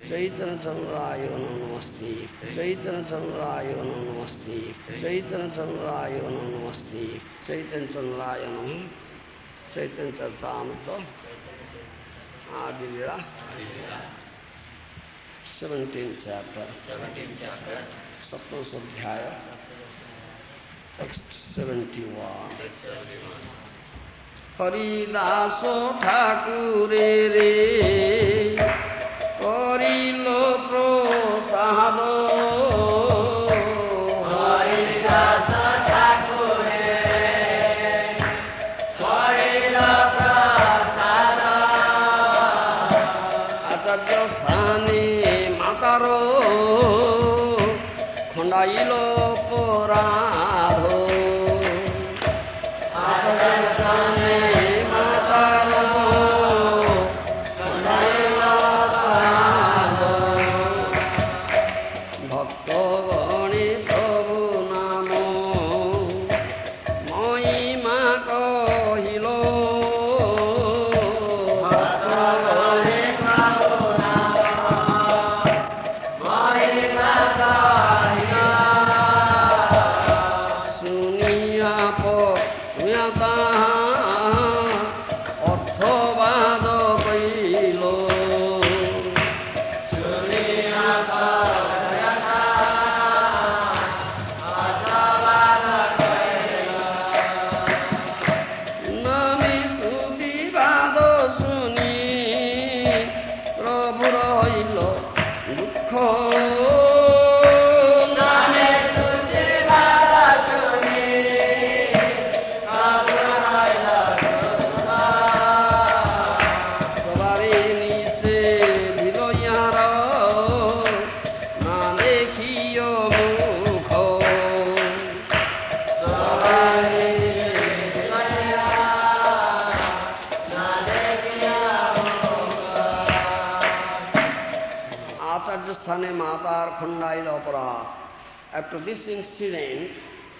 Chaitanya Chandraya Namaste, Chaitanya Chandraya Namaste, Chaitanya Chandraya Namaste, Chaitanya Chandraya Namaste, Chaitanya Charitamrita, Adilila, 17th chapter, Sapta Sadhyaya, text 71. Haridaso Thakure re Karilo prosado Haridaso Thakure re Karilo prosado Acharya sthane mataro Khandailo porado Acharya sthane After this incident,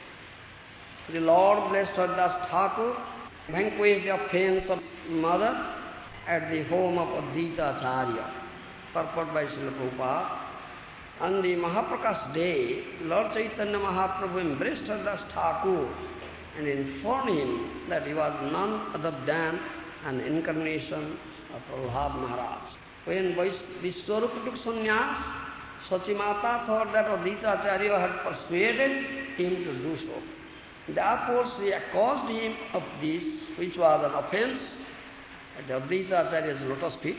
the Lord blessed Haridas Thakur vanquished the offense of mother at the home of Advaita Acharya, purport by Srila Prabhupada. On the Mahaprakash day, Lord Chaitanya Mahaprabhu embraced Haridas Thakur and informed him that he was none other than an incarnation of Prahlad Maharaj. When Vishwarupa took sannyas, Sachimata thought that Advaita Acharya had persuaded him to do so. Therefore she accused him of this, which was an offense at Advaita Acharya's lotus feet.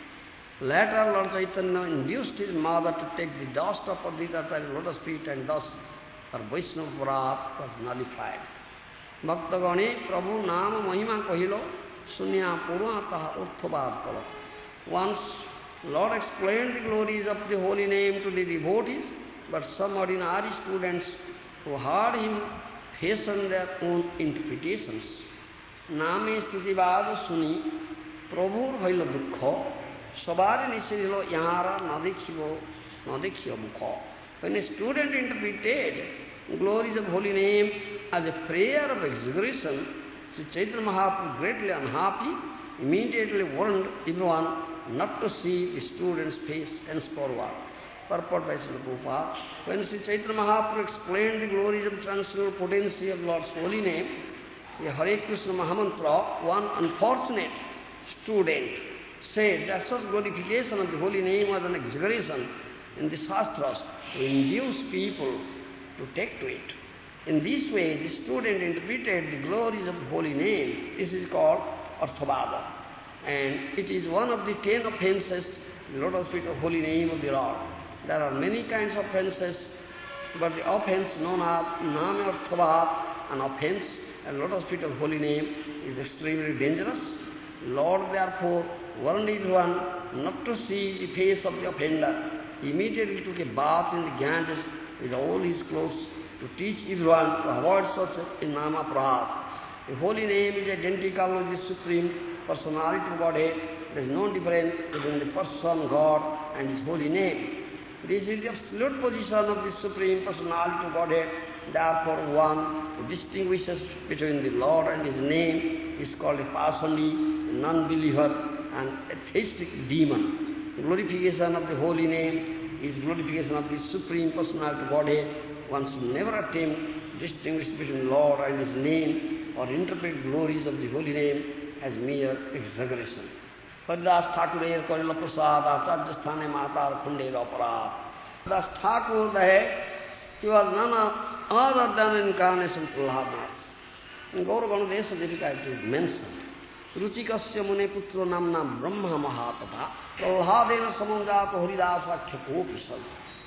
Later Lord Chaitanya induced his mother to take the dust of Advaita Acharya's lotus feet, and thus her Vaishnava Vrat was nullified. Bhaktagani Prabhu Nama Mahima Kahilo Sunya Purvataha Urthavad Kala. Once Lord explained the glories of the holy name to the devotees, but some ordinary students who heard him fashioned their own interpretations. Name Stutivada Suni, Prabhur Bhaila Dukho, Sabari Nisirilo Yara Nadikhivo Mukho. When a student interpreted the glories of holy name as a prayer of exaggeration, Sri Chaitanya Mahaprabhu, greatly unhappy, immediately warned everyone not to see the student's face henceforward. Purport by Srila Prabhupada. When Sri Chaitanya Mahaprabhu explained the glories of transcendental potency of Lord's holy name, the Hare Krishna Mahamantra, one unfortunate student said that such glorification of the holy name was an exaggeration in the Shastras to induce people to take to it. In this way, the student interpreted the glories of the holy name. This is called Arthavada. And it is one of the 10 offenses, the lotus feet of holy name of the Lord. There are many kinds of offenses, but the offense known as Nama Arthavad, an offense, and lotus feet of holy name is extremely dangerous. Lord therefore warned everyone not to see the face of the offender. He immediately took a bath in the Ganges with all his clothes to teach everyone to avoid such a Nama Prad. The holy name is identical with the Supreme Personality of Godhead. There is no difference between the person, God, and His holy name. This is the absolute position of the Supreme Personality of Godhead. Therefore, one who distinguishes between the Lord and His name is called a Pasandi, a non-believer, an atheistic demon. glorification of the holy name is glorification of the Supreme Personality Godhead. One should never attempt to distinguish between Lord and His name or interpret glories of the holy name as mere exaggeration. Haridas Thakur Karila Prasad Acharya Sthane Matar Khunde Apara. Haridas Thakur, the head, he was none other than an incarnation of Prahlad. In Gauragana Desa difficult to mention. Ruchikasya Mune Putro Namna Brahma Mahatapa Prahlādena Samanjata Haridasa Khekopisal.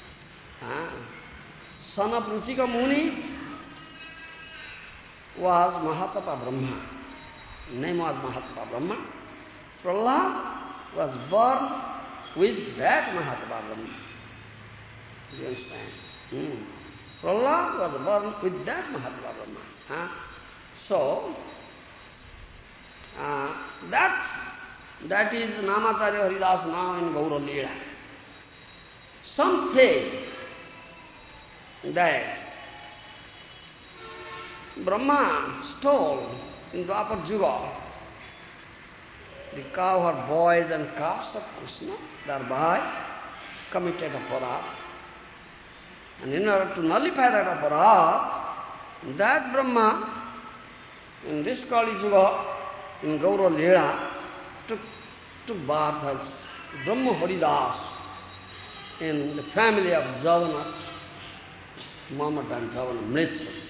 Son of Ruchika Muni was Mahatapa Brahma. Name was Mahatapa Brahma. Prahlad was born with that Mahatapa Brahma. Do you understand? Prahlad was born with that Mahatapa Brahma. So, that is Namacharya Haridas now in Gaura Leela. Some say that Brahma stole in Dwapar Yuga the cowherd boys and calves of Krishna, thereby committed aparadh. And in order to nullify that aparadh, that Brahma in this Kali Yuga, in Gaura Leela, took birth as Brahma Haridas in the family of Javanas, Muhammad and Javana Mritras.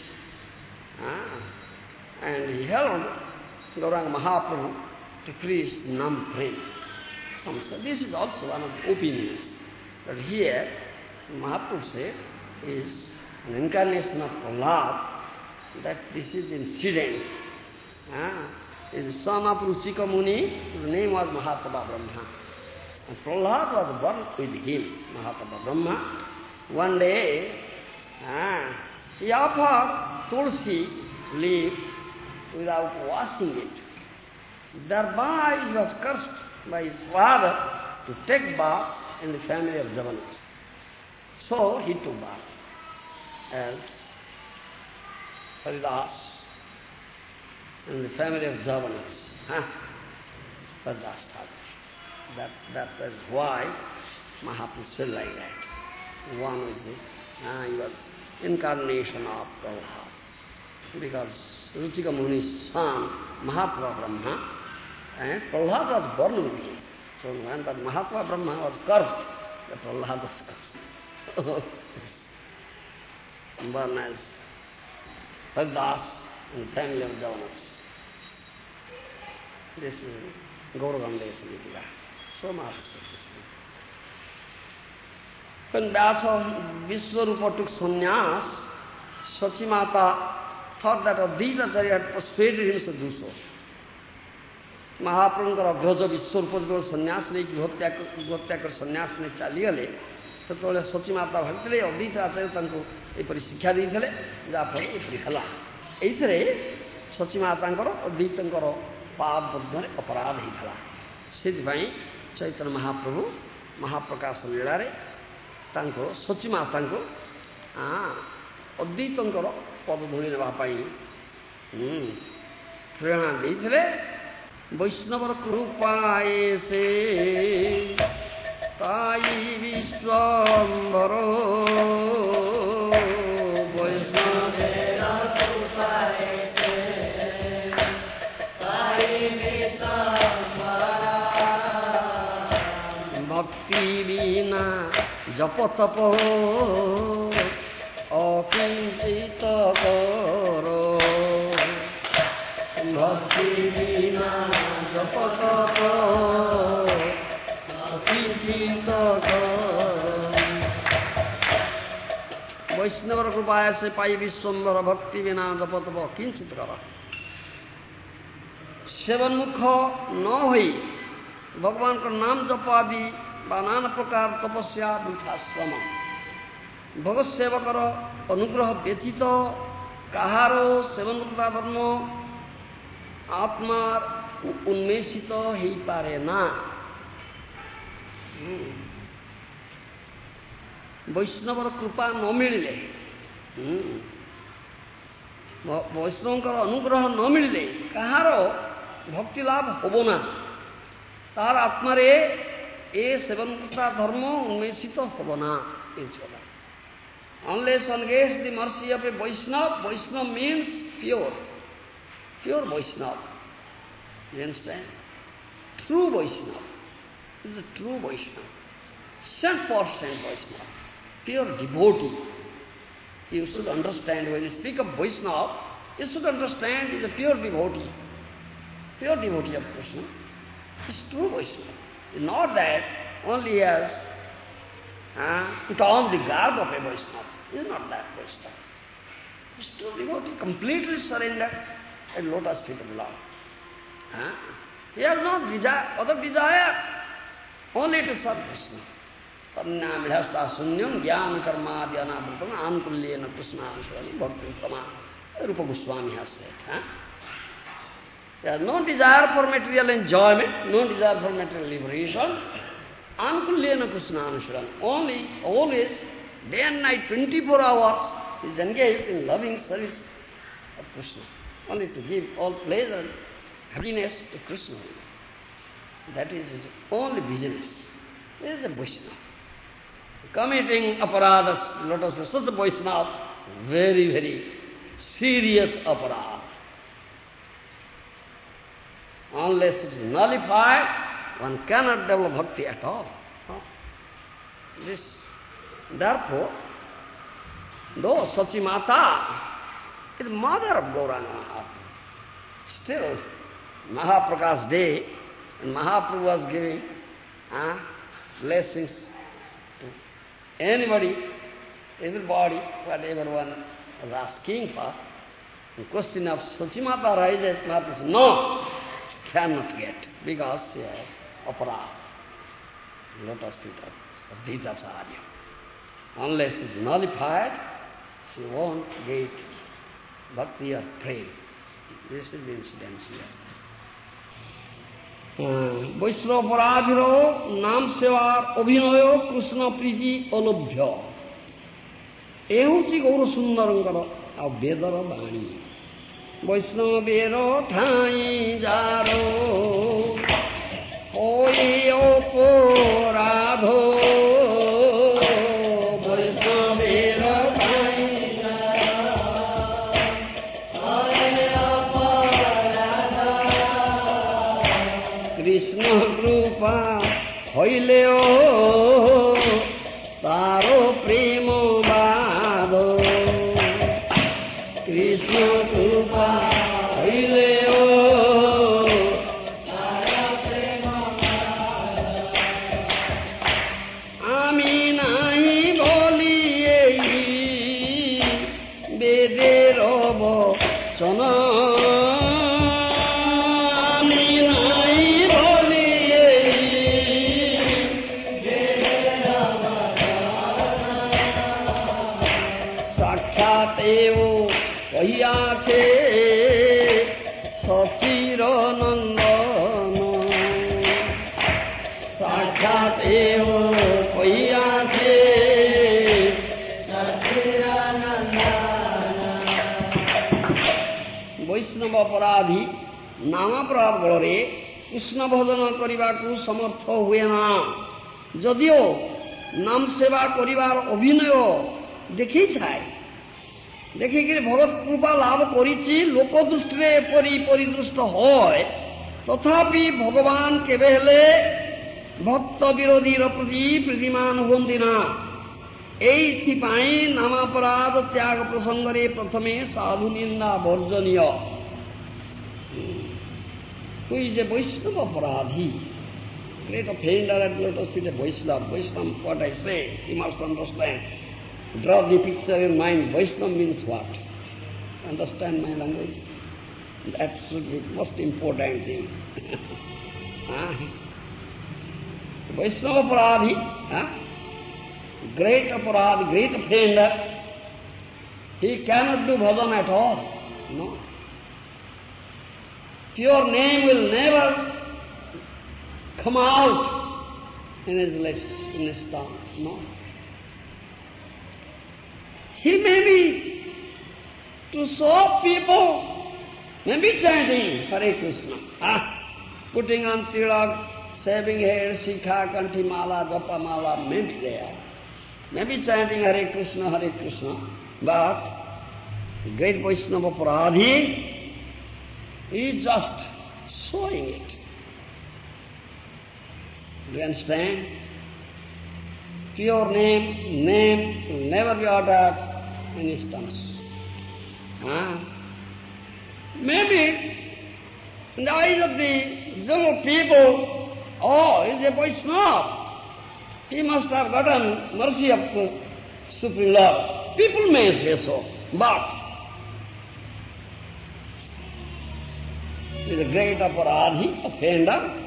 And he held Gauranga Mahaprabhu to preach Nam Prem. Some say this is also one of the opinions. But here, Mahaprabhu said, is an incarnation of Prahlad, that this is incident. Is the son of Ruchika Muni, his name was Mahatapa Brahma. And Prahlad was born with him, Mahatapa Brahma. One day, he offered tulsi leaf without washing it. Thereby he was cursed by his father to take bath in the family of Javanas. So he took bath as Haridas in the family of Javanas. Haridas Thakur. That is why Mahaprabhu said like that. One is he was incarnation of Prahlad. Because Ruchika Muni's son, Mahatma Brahma, and Prahlad was born with him. So when that Mahatma Brahma was cursed, the Prahlad was cursed. Born as Haridas in the family of Javanas. This is Gauragandesa Nikila. So Mahaprabhu said this. When Vyasa Vishwarupa took sannyas, Sachimata thought that Advaita Acharya had persuaded him to do so. Mahaprabhuଙ୍କର ଅଗ୍ରଜ Biswarup ଯେତେବେଳେ ସନ୍ନ୍ୟାସ ନେଇକି ଗୃହତ୍ୟାଗ କରି ସନ୍ନ୍ୟାସ ନେଇ ଚାଲିଗଲେ ସେତେବେଳେ ସଚିମାତା ଭାବିଥିଲେ ଅଦ୍ୱୈତ ଆଚାର୍ଯ୍ୟ ତାଙ୍କୁ ଏପରି ଶିକ୍ଷା ଦେଇଥିଲେ, ଯାହାଫଳରେ ଏପରି ହେଲା। ଏଇଥିରେ ସଚିମାତାଙ୍କର ଅଦ୍ୱୈତଙ୍କର ପାଦ ମଧ୍ୟରେ ଅପରାଧ ହେଇଥିଲା। ସେଥିପାଇଁ ଚୈତନ୍ୟ ମହାପ୍ରଭୁ ମହାପ୍ରକାଶ ଲୀଳାରେ ତାଙ୍କୁ ସଚିମାତାଙ୍କୁ ଅଦ୍ୱୈତଙ୍କର ପଦ ଧୂଳି ନେବା ପାଇଁ ପ୍ରେରଣା ଦେଇଥିଲେ। বৈষ্ণবর কৃপায়ে সে তাই বিশ্বম্বর বৈষ্ণবের কৃপায়ে সে তাই বিশ্বম্বর ভক্তি বিনা জপ তপ অকিঞ্চিত কর ভক্তি বিনা জপ তপ অকিঞ্চিত কর। বৈষ্ণবর কৃপায় সে পাই বিশ্বম্বর ভক্তি বিনা জপ তপ অকিঞ্চিত কর। সেবনমুখ ন হই ভগবানଙ୍କର নাম জপ ଆଦି ବା ନାନା ପ୍ରକାର ତପସ୍ୟା ବୃଥାଶ୍ରମ। ଭଗତ ସେବକର ଅନୁଗ୍ରହ ବ୍ୟତୀତ କାହାର ସେବନମୁକ୍ତା ଧର୍ମ आत्मार उन्मेषित ही पारे ना। वैष्णवर कृपा न मिले वैष्णवଙ୍କର अनुग्रह न मिले कहार भक्ति लाभ होबो ना। तार आत्मारे ए सेवन करता धर्म उन्मेषित होना is what. Unless one gets the mercy of a Vaishnava, Vaishnava means pure Vaishnava. You understand? True Vaishnava. This is a true Vaishnava. 100% Vaishnava. Pure devotee. You should understand, when you speak of Vaishnava, you should understand he is a pure devotee. Pure devotee of Krishna. He is true Vaishnava. It's not that only he has put on the garb of a Vaishnava. He is not that Vaishnava. He is true devotee, completely surrendered at lotus feet of the Lord. He has no other desire, only to serve Krishna. Parna vidhasta sunyam jnana karma dhyana bhutam ankulyena Krishna anshvani bhakti uttama. Rupa Goswami has said. There is no desire for material enjoyment, no desire for material liberation. Ankulyena Krishna anshvani. Only, always, day and night, 24 hours, he is engaged in loving service of Krishna. Only to give all pleasure and happiness to Krishna. That is his only business. This is a Vaishnava. Committing aparadas, lotus feet, such a Vaishnava, very, very serious aparad. Unless it is nullified, one cannot develop bhakti at all. Therefore, though Sachi Mata is the mother of Gauranga Mahaprabhu, still, Mahaprakash Day, when Mahaprabhu was giving blessings to anybody, everybody, whatever one was asking for, the question of Sachi Mata arises, Mahaprabhu says, no, cannot get, because she has aparad, lotus feet of Advaitacharya. Unless it is nullified, she won't get bhakti or prema. This is the incident here. Vaishnava paradhiro nam sevar abhinayo Krishna priti alabhya. Ehuchi gaura sundarangara abvedara bani. Vaishnava vero thai jaro hoi oporadho. হইলেও তারো প্রেম বাধ কৃষ্ণ কৃপা হইলেও আমি নাই বলি এই বেদের বচন কহিয়াছে সচির নন্দন সাক্ষাৎ এও কহিয়াছে সচির নন্দন। বৈষ্ণব অপরাধী নামাপ্রভাব বଳରେ কৃষ্ণ ভজন କରିବାକୁ ସମର୍ଥ ହୁଏ ନା। ଯଦିଓ ନାମ ସେବା କରିବାର ଅଭିନୟ ଦେଖେଇଥାଏ, ଦେଖିକିରି ଭଗତ କୃପା ଲାଭ କରିଛି, ଲୋକ ଦୃଷ୍ଟିରେ ଏପରି ପରିଦୃଷ୍ଟ হয়, ତଥାପି ଭଗବାନ କେବେ ହେଲେ ଭକ୍ତ ବିରୋଧୀର ପ୍ରତି ପ୍ରୀତିମାନ ହୁଅନ୍ତି ନା। ଏଇଥିପାଇଁ ନାମାପରାଧ ତ୍ୟାଗ ପ୍ରସଙ୍ଗରେ ପ୍ରଥମେ ସାଧୁ ନିନ୍ଦା ବର୍ଜନୀୟ। Who is a Vaishnava Aparadhi? Great offender at lotus feet, a Vaishnava. Vaishnava, what I say, you must understand. Draw the picture in mind. Vaishnava means what? Understand my language? That should be the most important thing. Vaishnava Aparadhi, great Aparadhi, great offender, he cannot do bhajan at all. No. Pure name will never come out in his lips, in his tongue. No. He may be, to show people, may be chanting Hare Krishna, putting on tilak, shaving hair, Sikha, Kanthi Mala, Japa Mala may be there. Maybe chanting Hare Krishna, but the great Vaishnava Paradhi is just showing it. Do you understand? Pure name will never be uttered in his tongue. Maybe in the eyes of the general people, he's a Vaishnava. He must have gotten mercy of the Supreme Lord. People may say so, but he is a great aparadhi, offender.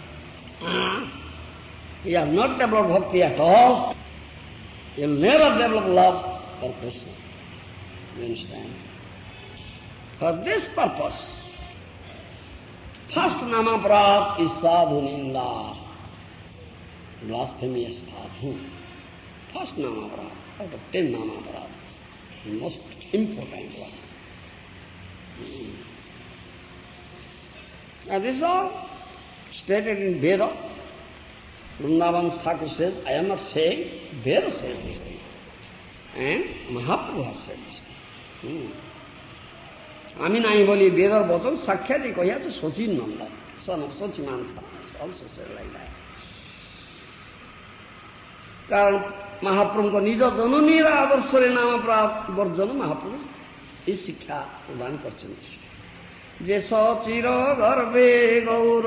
He has not developed bhakti at all. He will never develop love for Krishna. You understand? For this purpose, first namaprap is sadhu ninda, blasphemous sadhu. First namaprap, out of 10 namapraps, the most important one. And this is all stated in Veda. Vrindavan Thakur says, I am not saying, Veda says this thing. And Mahaprabhu has said this thing. আমি নাই বলি বেদর বচন সাক্ষাৎই কহিয়াছে শচীন নন্দন, son of Sachimantha, also said like that. কারণ মহাপ্রভুଙ୍କ নিজ জননীর আদর্শরে নামপ্রাপ বর্জন মহাপ্রভু এই শিক্ষা প্রদান করছেন যে সচির গর্ভে গৌর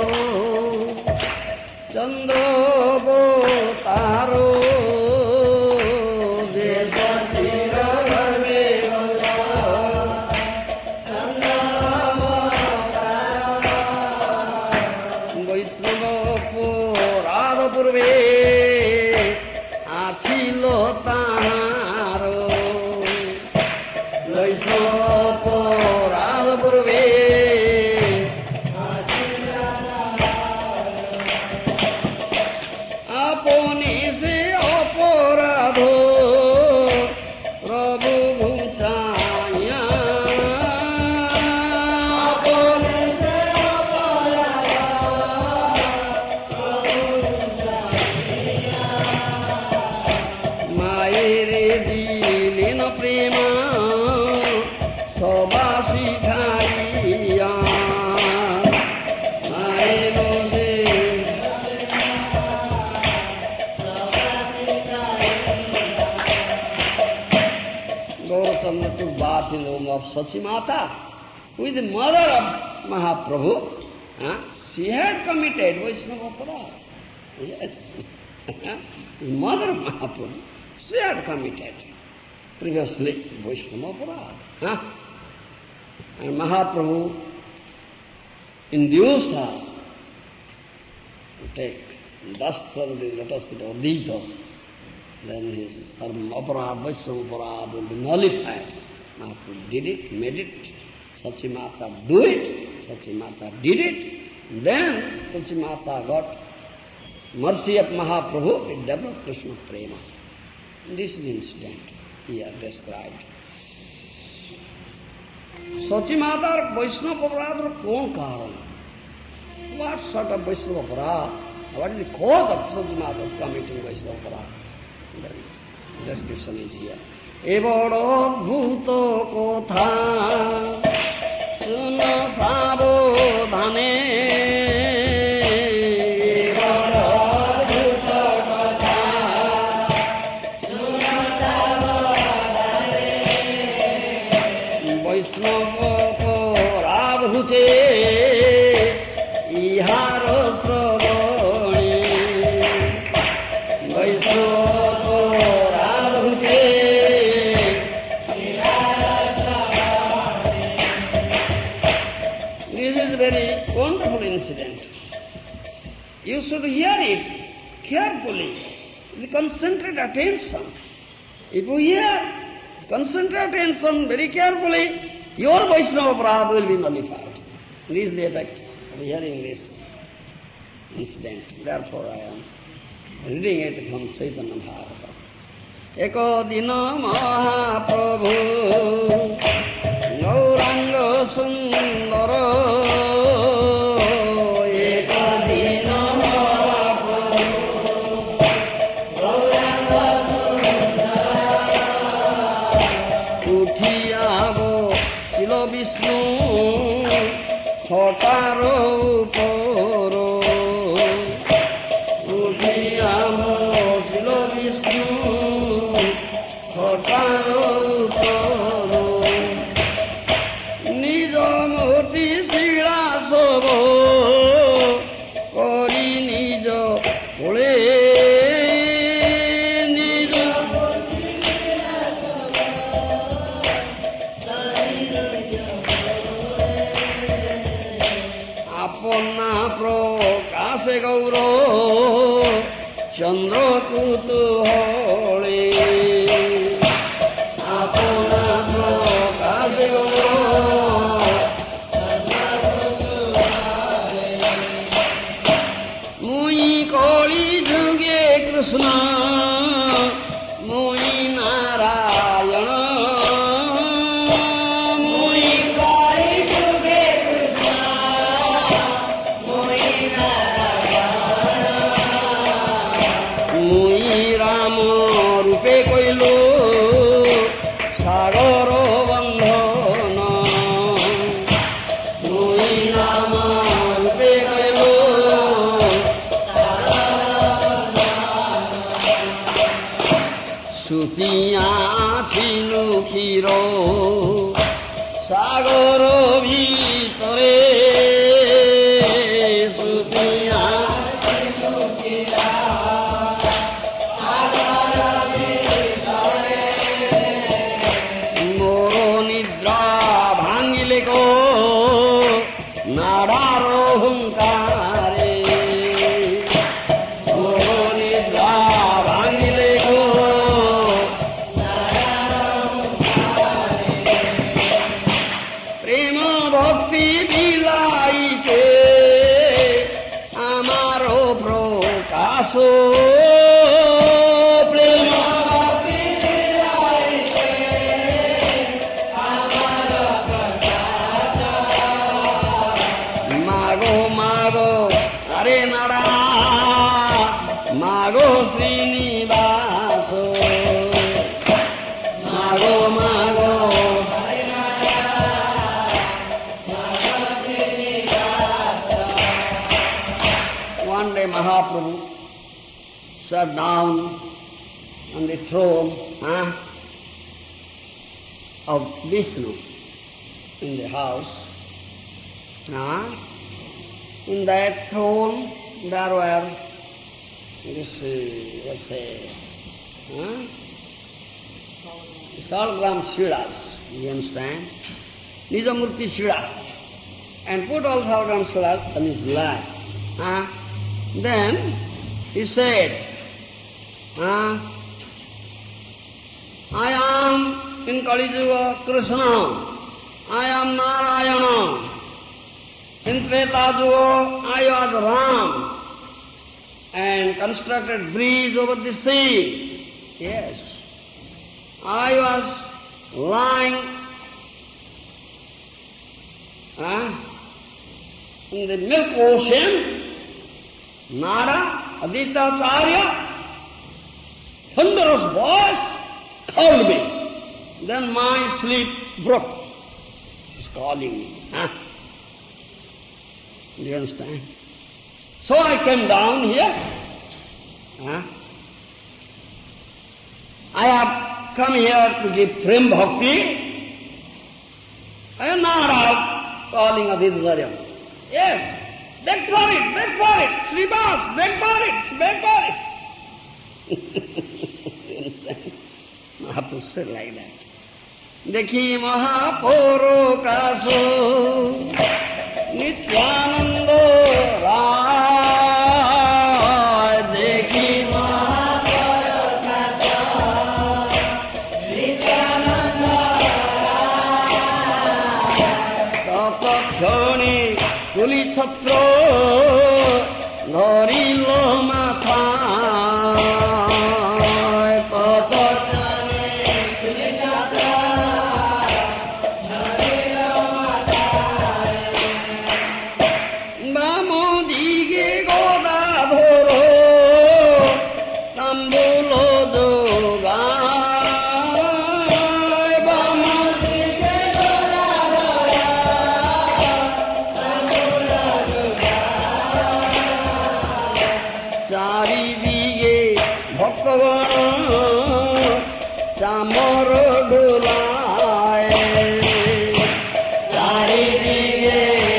চন্দ্র তার যে সচির গর্ভে পূর্বে আছিল তাহার বৈষ্ণব পূর্বে আপনি সে অপরাধ প্রভু ঘুচাইয়া প্রেম সবা শিখাইয়া Gaurachandra took bath in the womb of Sachimata, who is the mother of Mahaprabhu. She had committed Vaishnava Aparadha. Yes. The mother of Mahaprabhu, she had committed previously Vaishnava Aparadha. And Mahaprabhu induced her to take dust from the lotus feet of Dita. Then her Aparadha, Vaishnava Aparadha will be nullified. Mahaprabhu did it, made it. Sachimata do it. Sachimata did it. Then Sachimata got mercy of Mahaprabhu, it developed Krishna Prema. This is the incident here described. Sachimataর বৈষ্ণব অপরাধের কোন কারণ? What sort of বৈষ্ণব অপরাধ? What is the cause of Sachimata's committing বৈষ্ণব অপরাধ? The description is here. এ বড় অদ্ভুত কথা শুনো সাবধানে ইহার শ্রবণে বৈষ্ণবরাধুতে This is a very wonderful incident. You should hear it carefully, with concentrate attention. If you hear, concentrate attention very carefully, your Vaishnava Aparadha will be nullified. This is the effect of hearing this incident. Therefore I am reading it from Chaitanya Bharata. Eko dina Mahaprabhu Gauranga Sundara Eko dina Mahaprabhu Vishnu ছটার উপর উঠিয়া বসিল বিষ্ণু ছটার উপর নিজ মূর্তি শিলা সব করি নিজ কোলে প্রকাশে গৌর চন্দ্র কুতুহলে আপনা প্রকাশে গৌর মুই কলি যুগে কৃষ্ণ মুই নারায়ণ সাগর বন্ধন মুই নাম রূপে গেল সুতিয়া লুকির সাগর ভিতরে সুতিয়া নাড়ার অহংকারে নিদ্রা ভাঙিলে গো প্রেম ভক্তি বিলাইতে আমার প্রকাশ মাগো শ্রীনিবাস মাগো মাগো One day Mahaprabhu sat down on the throne of Vishnu in the house. In that throne there were Salagram Shilas, you understand? Nijamurti Shila. And put all Salagram Shilas on his lap. Then he said, I am in Kali Yuga Krishna, I am Narayana. In Treta Yuga I was Ram and constructed bridge over the sea. Yes. I was lying in the milk ocean. Nara, Aditya Acharya, thunderous voice called me. Then my sleep broke. He's calling me. Do you understand? So I came down here. I have come here to give Prem Bhakti. I am not out calling Aditya. Yes, beg for it, Srivas, beg for it. You understand? Mahaprabhu said like that. Dekhi Mahaporo Kaso Nityananda Rai Dekhi Mahaporo Kaso Nityananda Rai Tatakshani Kuli Chhatro Dhorilo Matha চামর ডোলায় চারিদিকে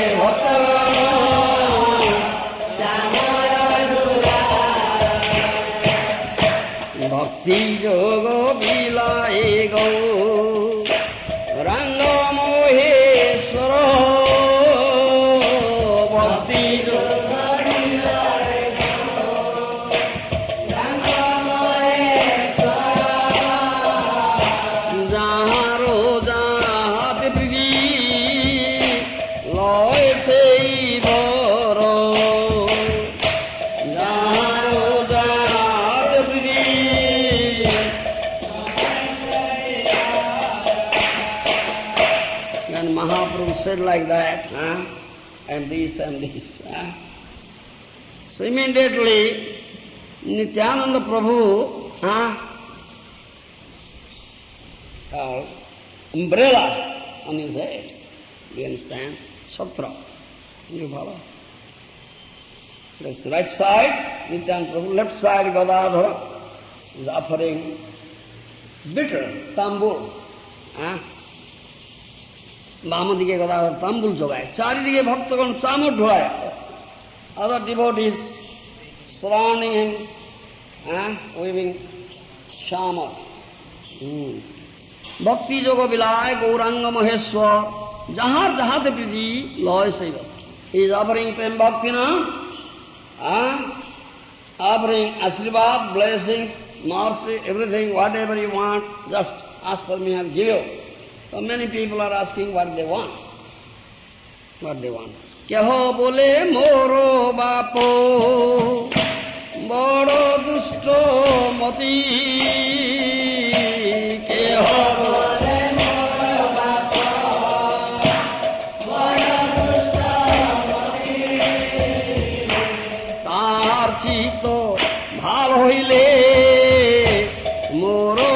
ভক্তি যোগ বিলায় গো রঙ্গ মহেশ্বর ভক্তি যোগ বিলায় গো রঙ্গ মহেশ্বর যাহারো যাহাত প্রীতি লয় সেই বর যাহারো যাহাত প্রীতি and Mahaprabhu said like that, and this and this. So immediately Nityananda Prabhu umbrella on his head. Do you understand? Satra. You follow? That's the right side, Nityananda Prabhu. Left side, Gadadhara is offering bitter, tambul. বাম দিকে গদাধর তাম্বুল জোগায়, চারিদিকে ভক্তগণ চামর ঢোড়ায়। Other devotees surrounding him, waving shamar. ভক্তি যোগ বিলায় গৌরাঙ্গ মহেশ্বর যাহার যাহাতে প্রীতি লয় সেই ভক্তি। He is offering prem bhakti now, offering Ashribad, blessings, mercy, everything, whatever you want, just ask for me, I'll give you. So many people are asking what they want. What they want. Keho bole moro bapo boro dusto mati. Keho bole moro bapo boro dusto mati. Tar chito bhal hoile moro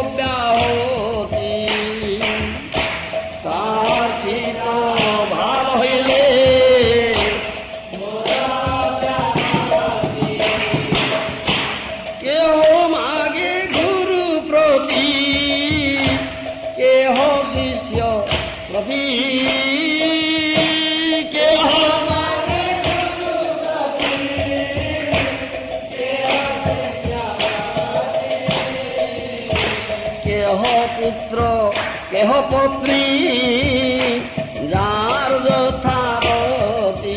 পুত্র কেহ পত্নী যার যথারতি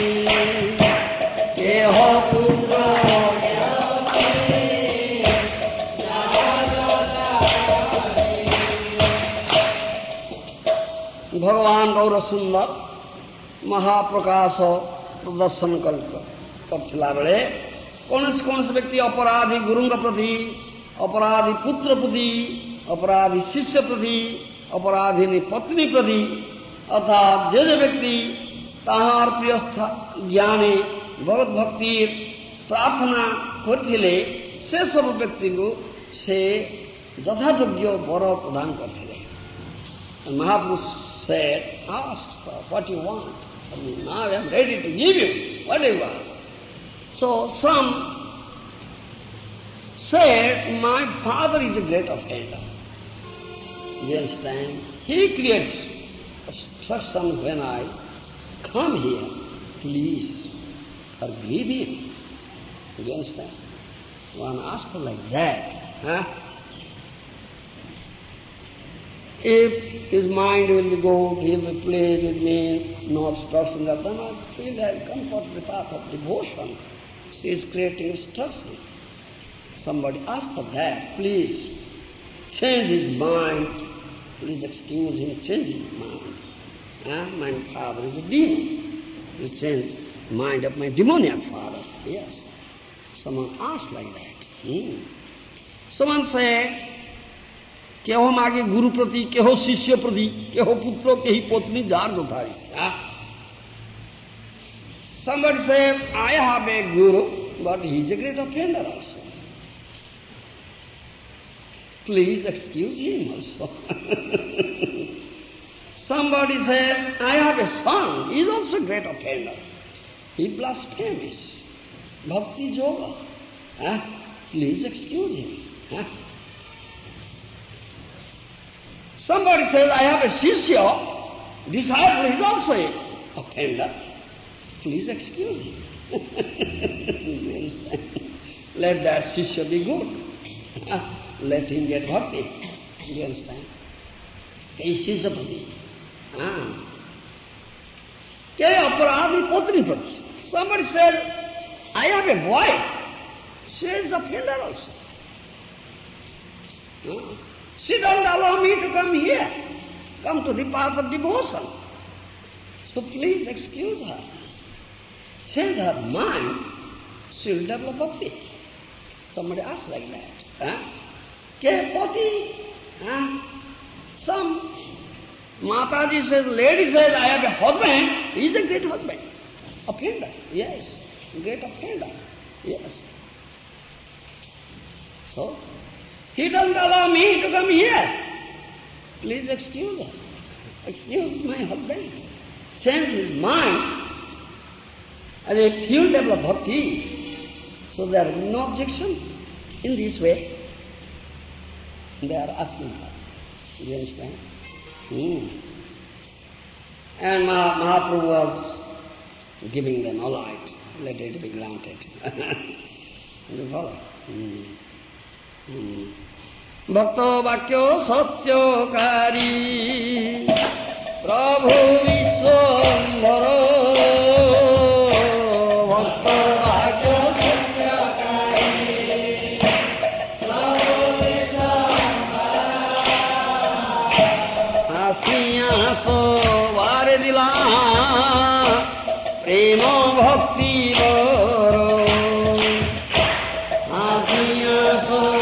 কেহ পুত্র ভগবান গৌর ସୁନ୍ଦର ମହାପ୍ରକାଶ ପ୍ରଦର୍ଶନ କରିଥିଲା ବେଳେ କୌଣସି କୌଣସି ବ୍ୟକ୍ତି ଅପରାଧୀ ଗୁରୁଙ୍କ ପ୍ରତି, ଅପରାଧୀ ପୁତ୍ର ପ୍ରତି, अपराधी शिष्य प्रति, अपराधिनी पत्नी प्रति, अर्थात जे व्यक्ति ताहार प्रियस्था ज्ञाने भगवत भक्ति प्रार्थना करथिले से सब व्यक्ति को से यथायोग्य वर प्रदान करथिले। महापुरुष said, ask for what you want. Now I am ready to give you what you want. So some said, my father is a great offender. You understand? He creates obstruction when I come here. Please forgive him. You understand? One asks for like that. If his mind will be good, he will be pleased with me, no obstruction, then I feel I come for the path of devotion. He is creating obstruction. Somebody ask for that. Please change his mind. Please excuse him, change his mind. My father is a demon. Please change the mind of my demoniac father. Yes. Someone asked like that. Someone said, केहो मागे गुरु प्रति, केहो शिष्य प्रति, केहो पुत्र, केही पत्नी जार जोथारी. Somebody said, I have a guru, but he is a great offender also. Please excuse him also. Somebody said, I have a son, he is also a great offender. He blasphemes. Bhakti yoga. Please excuse him. Somebody says, I have a Shishya, disciple is also a offender. Please excuse me. You understand? Let that Shishya be good. Let him get bhakti. You understand? He is Shishya. Somebody said, I have a wife. She is offender also. She don't allow me to come here, come to the path of devotion. So please excuse her. Change her mind, she will develop bhakti. Somebody asked like that. Some Mataji says, lady says, I have a husband. He is a great husband. Offender, yes. Great offender, yes. So, he doesn't allow me to come here. Please excuse her. Excuse my husband. Change his mind. And if he will develop bhakti, so there is no objection. In this way, they are asking her. You understand? And Mahaprabhu was giving them all right. Let it be granted. You follow? Bhakta Vakyo Satyokari Prabhu Vishwambhara Bhakta Vakyo Satyokari Prabhu Vishwambhara Hasiya so Vare Dila Prema Bhakti Varo Hasiya so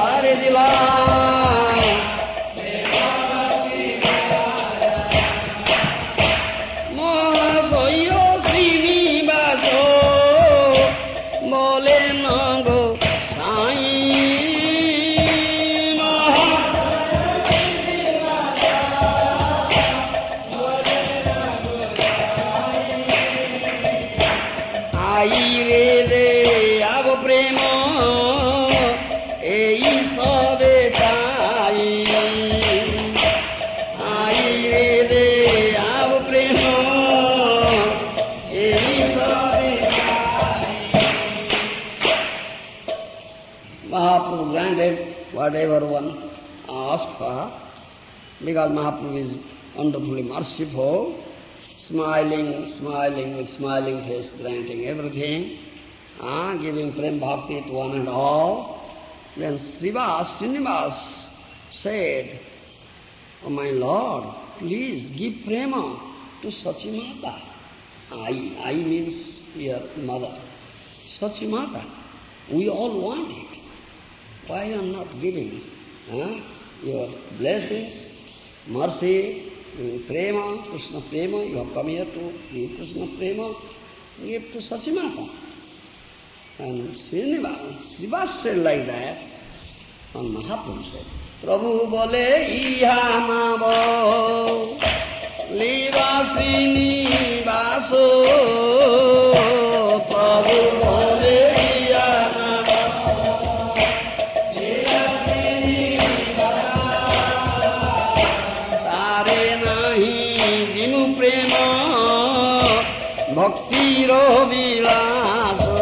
whatever one asked for, because Mahaprabhu is wonderfully merciful, smiling with smiling face, granting everything, giving prem bhakti to one and all. Then Srinivas said, Oh my Lord, please give prema to Sachimata. I means your mother. Sachimata, we all want it. Why you are not giving your blessings, mercy, prema, Krishna prema? You have come here to give Krishna prema, give to Sachimata. And Srinivas said like that, and Mahaprabhu said, Prabhu bole iha navo, liva Srinivaso, Prabhu bole iha navo, liva Srinivaso, tare nahi jinu prema, bhakti ro vilaso.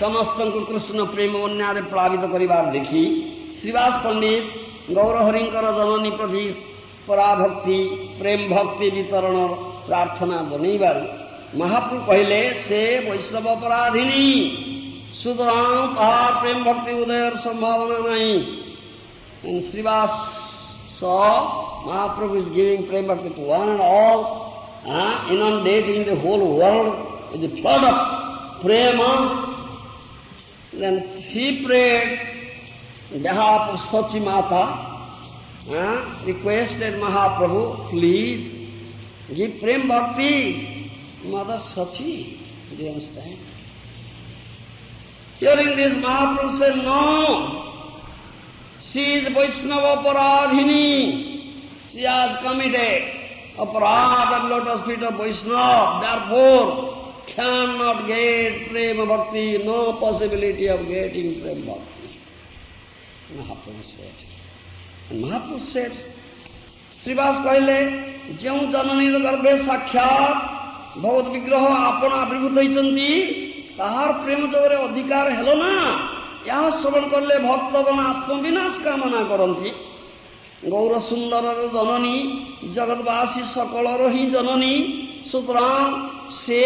समस्तଙ୍କୁ କୃଷ୍ଣ ପ୍ରେମ ବନ୍ୟାରେ ପ୍ଳାବିତ କରିବାର ଦେଖି ଶ୍ରୀବାସ ପଣ୍ଡିତ ଗୌରହରିଙ୍କର ଜନନୀ ପ୍ରତି ପରାଭକ୍ତି ପ୍ରେମ ଭକ୍ତି ବିତରଣ ପ୍ରାର୍ଥନା ଜଣାଇବାରୁ ମହାପ୍ରଭୁ କହିଲେ ସେ ବୈଷ୍ଣବ ଅପରାଧିନୀ ସୁତରାଂ ତାହାର ପ୍ରେମ ଭକ୍ତି ଉଦୟର ସମ୍ଭାବନା ନାହିଁ। And Srivas saw Mahaprabhu is giving prema bhakti to one and all, inundating the whole world with the flood of prema. Then he prayed on behalf of Sachi Mata, requested Mahaprabhu, please give prema bhakti to Mother Sachi. Do you understand? Hearing this, Mahaprabhu said, no. She is Vaishnava Paradhini. She has committed aparadh at lotus feet of Vaishnava. Therefore, cannot get prema bhakti, no possibility of getting prema bhakti. Mahaprabhu said. And Mahaprabhu said, Srivas कहले, ଯେଉଁ ଜନନୀର ଗର୍ଭେ ସାକ୍ଷାତ ଭଗବତ ବିଗ୍ରହ ଆପଣ ଆବିର୍ଭୂତ ହୋଇଛନ୍ତି ତାହାର ପ୍ରେମ ଯୋଗରେ ଅଧିକାର ହେଲ ନା। ଏହା ଶ୍ରବଣ କଲେ ଭକ୍ତଗଣ ଆତ୍ମବିନାଶ କାମନା କରନ୍ତି। ଗୌର ସୁନ୍ଦରର ଜନନୀ ଜଗତବାସୀ ସକଳର ହିଁ ଜନନୀ ସୁତରାଂ ସେ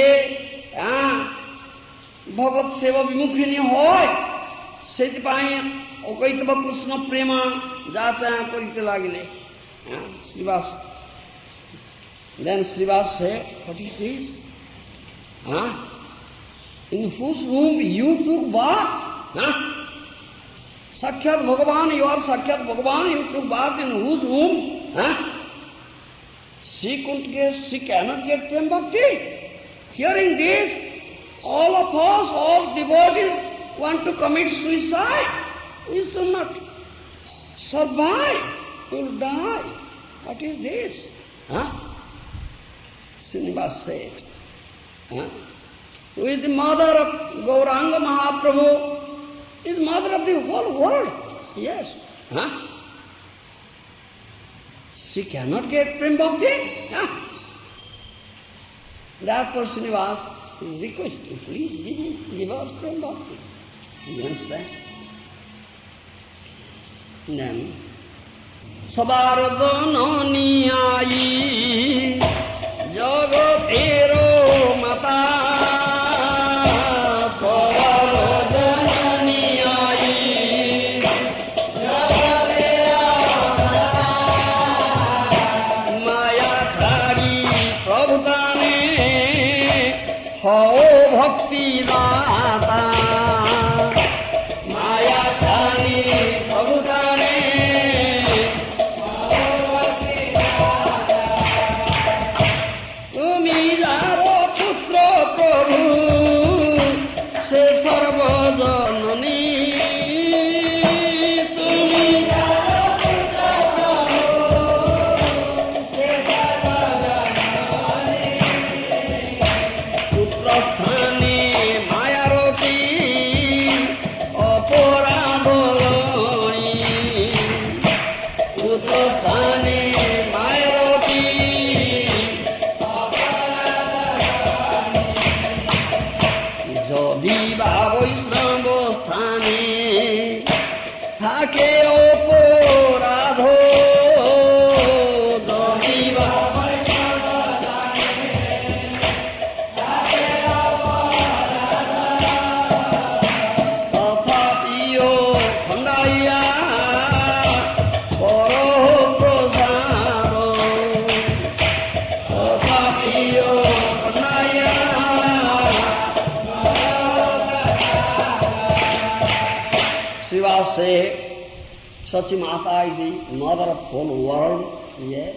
ଭଗବତ ସେବ ବିମୁଖିନୀ হয়। ସେଥିପାଇଁ ଅକୈତବ କୃଷ୍ଣ ପ୍ରେମ ଯାଚା କରିତେ ଲାଗିଲେ। Sribas Then Srivas said, what is this? In whose womb you took birth? Sakyat Bhagavan, you are Sakyat Bhagavan, you took birth in whose womb? She cannot get prema bhakti. Hearing this, all of us, all devotees want to commit suicide. We shall not survive, we will die. What is this? Srinivas said, who is the mother of Gauranga Mahaprabhu, is mother of the whole world. Yes. She cannot get prema bhakti. Therefore Srinivas is requesting, please give us prema bhakti. You understand? Then, Sabar Janani Aayi Jagatero Mata भक्ति दाता माया जानी प्रभु जाने तुम जारो पुत्र प्रभु से सर्वजननी Sachi Mata is the mother of whole world. Yes.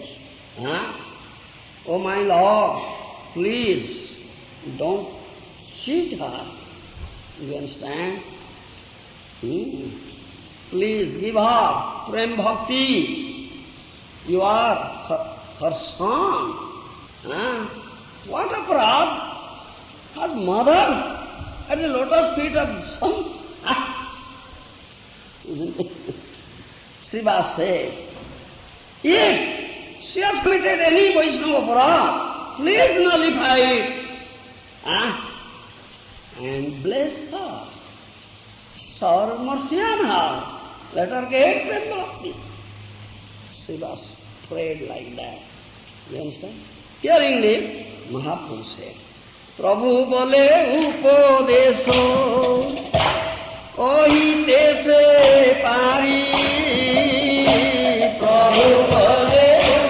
Oh my Lord, please don't cheat her. You understand? Please give her prema bhakti. You are her son. What aparadh has mother at the lotus feet of son? Isn't it? Srivas said, if she has committed any Vaishnava aparadh, please nullify it and bless her. shower mercy on her. Let her get Prem Bhakti. She was prayed like that. You understand? Hearing this, Mahaprabhu said, Prabhu bole upadesho, ohi te se pari. Prabhu bole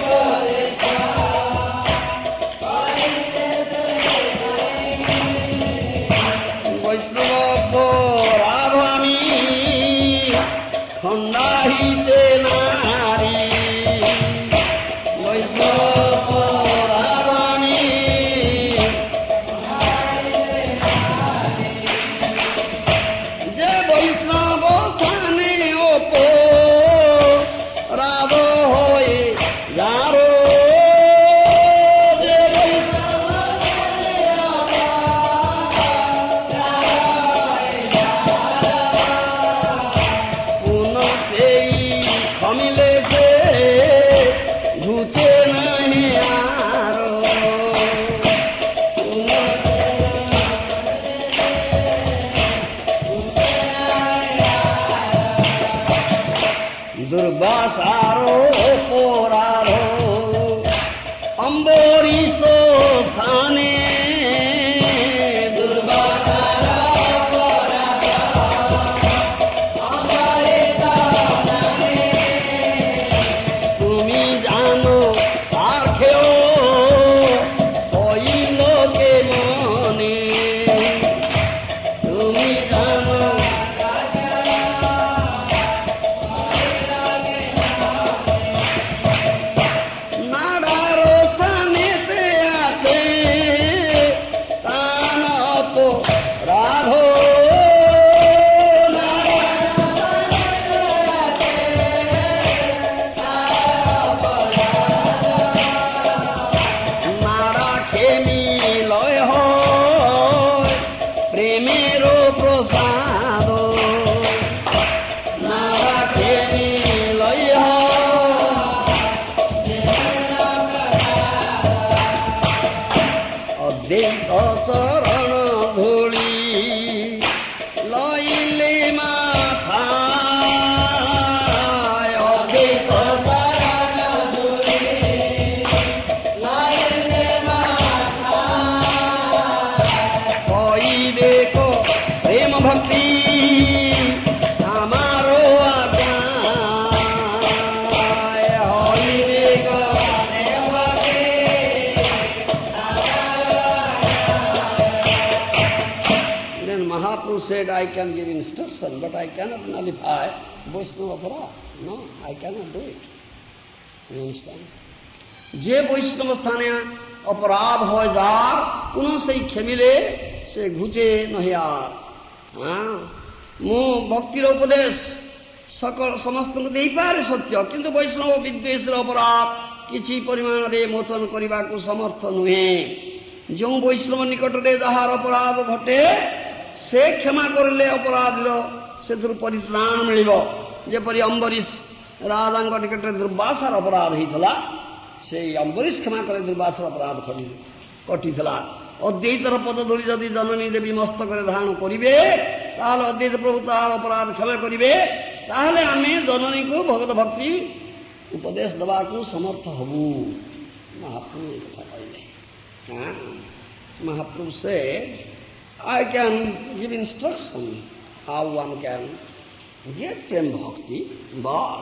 said, I can give instruction, but I cannot nullify Vaishnava Aparadha. No, I cannot do it. You understand? যে বৈষ্ণব স্থানে অপরাধ হয় যার, কোন সেই ক্ষমিলে সে ঘুচে নহে আর। ମୁଁ ଭକ୍ତିର ଉପଦେଶ ସମସ୍ତଙ୍କୁ ଦେଇପାରେ ସତ୍ୟ, କିନ୍ତୁ ବୈଷ୍ଣବ ବିଦ୍ୱେଷର ଅପରାଧ କିଛି ପରିମାଣରେ ମୋଚନ କରିବାକୁ ସମର୍ଥ ନୁହେଁ। ଯେଉଁ ବୈଷ୍ଣବ ନିକଟରେ ଯାହାର ଅପରାଧ ଘଟେ, ସେ କ୍ଷମା କରିଲେ ଅପରାଧୀର ସେଥିରୁ ପରିତ୍ରାଣ ମିଳିବ। ଯେପରି ଅମ୍ବରୀଶ ରାଜାଙ୍କ ନିକଟରେ ଦୁର୍ବାସାର ଅପରାଧ ହେଇଥିଲା, ସେଇ ଅମ୍ବରୀଶ କ୍ଷମା କଲେ ଦୁର୍ବାସାର ଅପରାଧ କଟିଥିଲା। ଅଦ୍ୱୈତର ପଦଧୂଳି ଯଦି ଜନନୀ ଦେବୀ ମସ୍ତକରେ ଧାରଣ କରିବେ, ତାହେଲେ ଅଦ୍ୱୈତ ପ୍ରଭୁ ତାହାର ଅପରାଧ କ୍ଷମା କରିବେ। ତାହେଲେ ଆମେ ଜନନୀକୁ ଭଗବତ ଭକ୍ତି ଉପଦେଶ ଦେବାକୁ ସମର୍ଥ ହବୁ। ମହାପ୍ରଭୁ ଏ କଥା କହିଲେ। ମହାପ୍ରଭୁ ସେ I can give instruction how one can get Prem Bhakti, but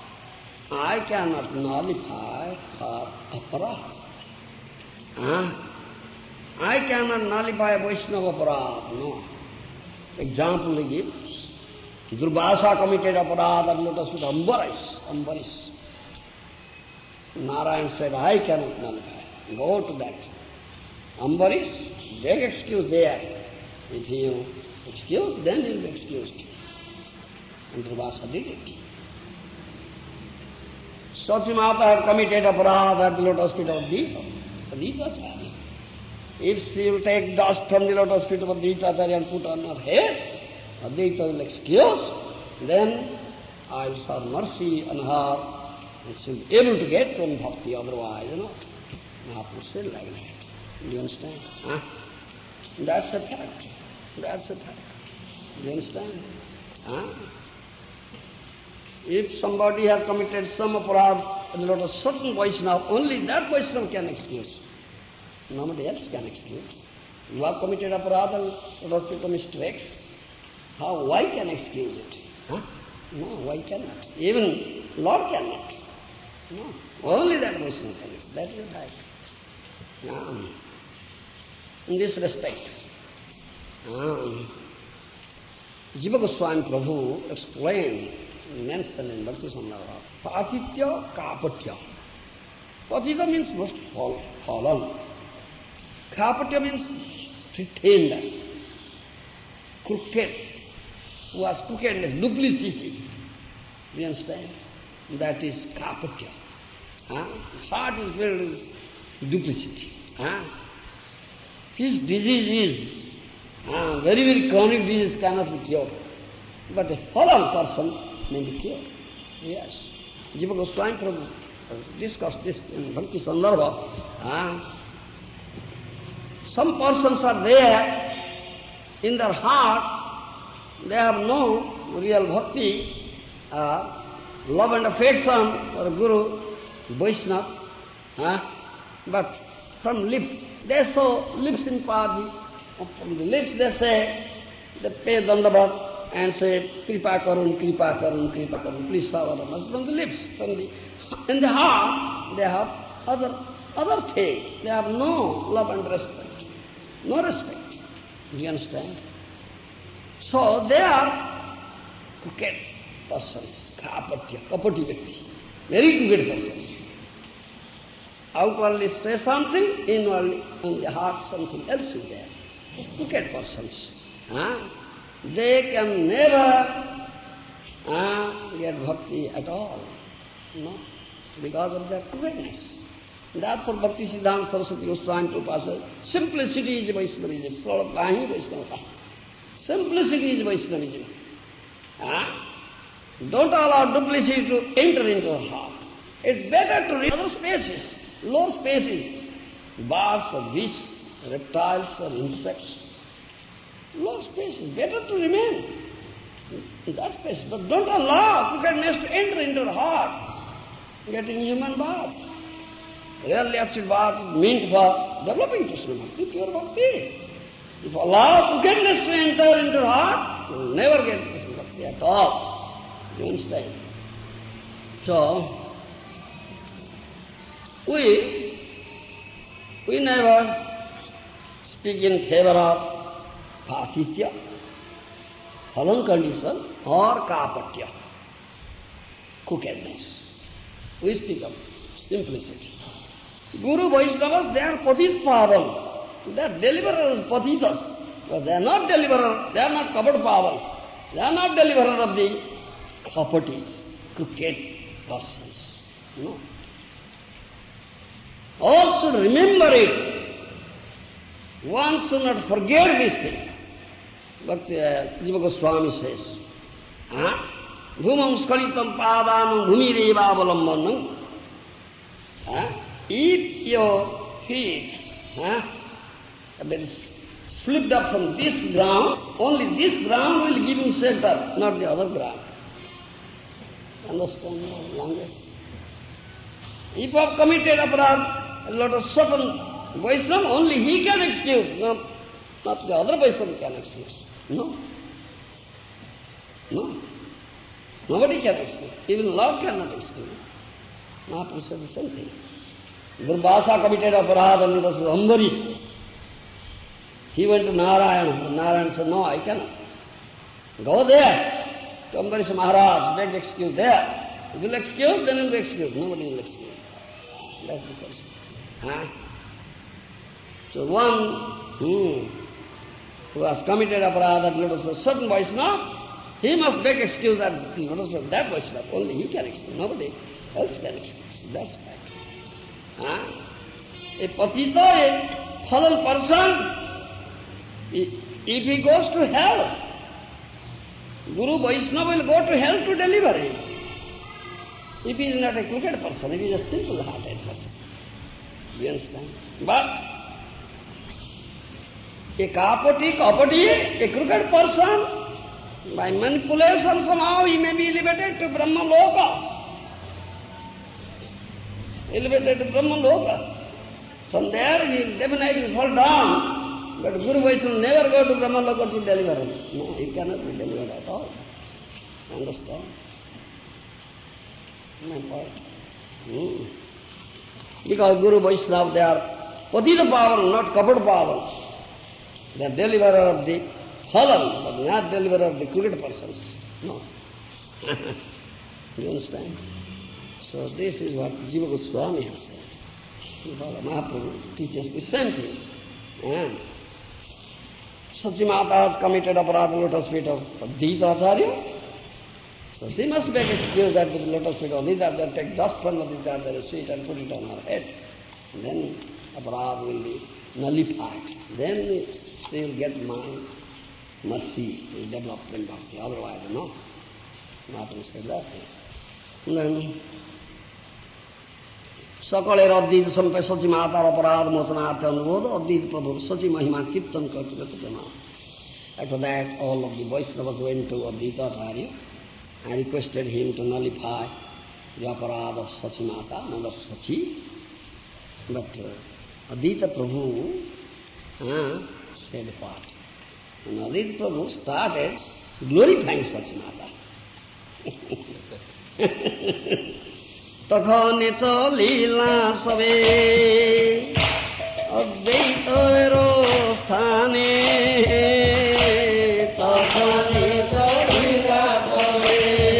I cannot nullify her aparadha. I cannot nullify Vaishnava aparadha, no. Example he gives. Durvasa committed aparadha at lotus with Ambarish. Narayan said, I cannot nullify. Go to that. Ambarish, take excuse there. If you excuse, then he will be excused. And Durvasa did it. Satyamata had committed aparadha at the lotus feet of Advaita Acharya. If she will take dust from the lotus feet of Advaita Acharya and put on her head, Advaita will excuse, then I will show mercy on her, and she will be able to get from bhakti, otherwise, Mahaprabhu said like that. Do you understand? That's a fact. That's a fact. Do you understand? If somebody has committed some aparadha, a lot of certain Vaishnava, only that Vaishnava can excuse. Nobody else can excuse. You have committed aparadha, a lot of people mistakes. Why can excuse it? No, why cannot? Even Lord cannot. No, only that Vaishnava can excuse. That is right. No. In this respect, Jiva Goswami Prabhu explained, mentioned in Bhakti Sandarbha, Patitya Kapatya. Patitya means most fallen. Kapatya means pretender, crooked, who was crookedness, duplicity. Do you understand? That is Kapatya. His heart is filled with duplicity. His disease is very, very chronic disease, cannot be cured. But a fallen person may be cured. Yes. Jiva Goswami Prabhu discussed this in Bhakti Sandarbha. Some persons are there, in their heart, they have no real bhakti, love and affection for Guru, Vaishnava, but from lips, they show lip sympathy. From the lips they say, they pay dandavat and say, Kripa Karun, Kripa Karun, Kripa Karun, please serve our master. From the lips, in the heart, they have other things. They have no love and respect. No respect. Do you understand? So they are crooked persons, kapatya, kapati vyakti, very crooked persons. Outwardly say something, inwardly, in the heart something else is there. Crooked persons. They can never get bhakti at all. No, because of their crookedness. Therefore Bhakti Siddhanta Saraswati Goswami Prabhupada says, simplicity is Vaishnavism. Srolakahi Vaishnava. Simplicity is Vaishnavism. Don't allow duplicity to enter into the heart. It's better to read other spaces, lower spaces, birds or beasts, reptiles or insects. Lower spaces, better to remain in that space. But don't allow crookedness to enter into the heart, getting human birth. Really actual birth is meant for developing Krishna Bhakti, pure Bhakti. If allow crookedness to enter into the heart, you will never get Krishna Bhakti at all. You understand? So, we never speak in favor of patitya, fallen condition, or kapatya, crookedness. We speak of simplicity. Guru Vaishnavas, they are patit pavan. They are deliverers, patitas. But they are not deliverers, they are not kapat pavan. They are not deliverers of the kapatis, crooked persons. No. All should remember it. One should not forget this thing. But Jiva Goswami says, Bhumam skalitam padanam bhumireva avalambanam. If your feet have been slipped up from this ground, only this ground will give you shelter, not the other ground. Understand my language? If you have committed aparadha, a lot of certain Vaishnava, only he can excuse, not the other Vaishnava can excuse. No. No. Nobody can excuse. Even Lord cannot excuse. Mahaprabhu said the same thing. Durvasa committed aparadha and it was Ambarish. He went to Narayana. Narayana said, no, I cannot. Go there to Ambarish Maharaj, beg excuse there. If you will excuse, then you will excuse. Nobody will excuse. That's the question. So one who has committed aparadha, let us say, certain Vaishnava, he must beg excuse that that Vaishnava. Only he can excuse. Nobody else can excuse. That's right. A patita, a fallen person, if he goes to hell, Guru Vaishnava will go to hell to deliver him. If he is not a crooked person, if he is a simple-hearted person. You understand? But a kapati, a crooked person, By manipulation somehow he may be elevated to Brahma Loka. Elevated to Brahma Loka. From there he will definitely fall down. But Guru Vaishnava never go to Brahma Loka to deliver him. No, he cannot be delivered at all. Understand? My point. Because Guru Vaishnava, they are Patita power, not Kapad power. They are deliverer of the fallen, but not deliverer of the crooked persons. No. You understand? So this is what Jiva Goswami has said. Mahaprabhu teaches the same thing. And Sachimata has committed aparadha lotus feet of Advaita Acharya. So she must make excuse that with the lotus feet of Advaita Acharya, take dust from Advaita Acharya sweet and put it on her head. And then aparadha will be nullified. Then she will get my mercy, will develop in bhakti. Otherwise, no. Mahaprabhu said that. And then सकलेर अद्वैत संपे सची मातार अपराध मोचनार्थ अनुरोध अद्वैत प्रभु सची महिमा कीर्तन करते प्रणाम. After that, all of the Vaishnavas went to Advaita Acharya and requested him to nullify the aparadha of Sachi Mata, Mother Sachi. But Advaita Prabhu said what? And Advaita Prabhu started glorifying Sachi Mata. তখনে চলিলা সবে অদ্বৈতের স্থানে তখনে চলিলা সবে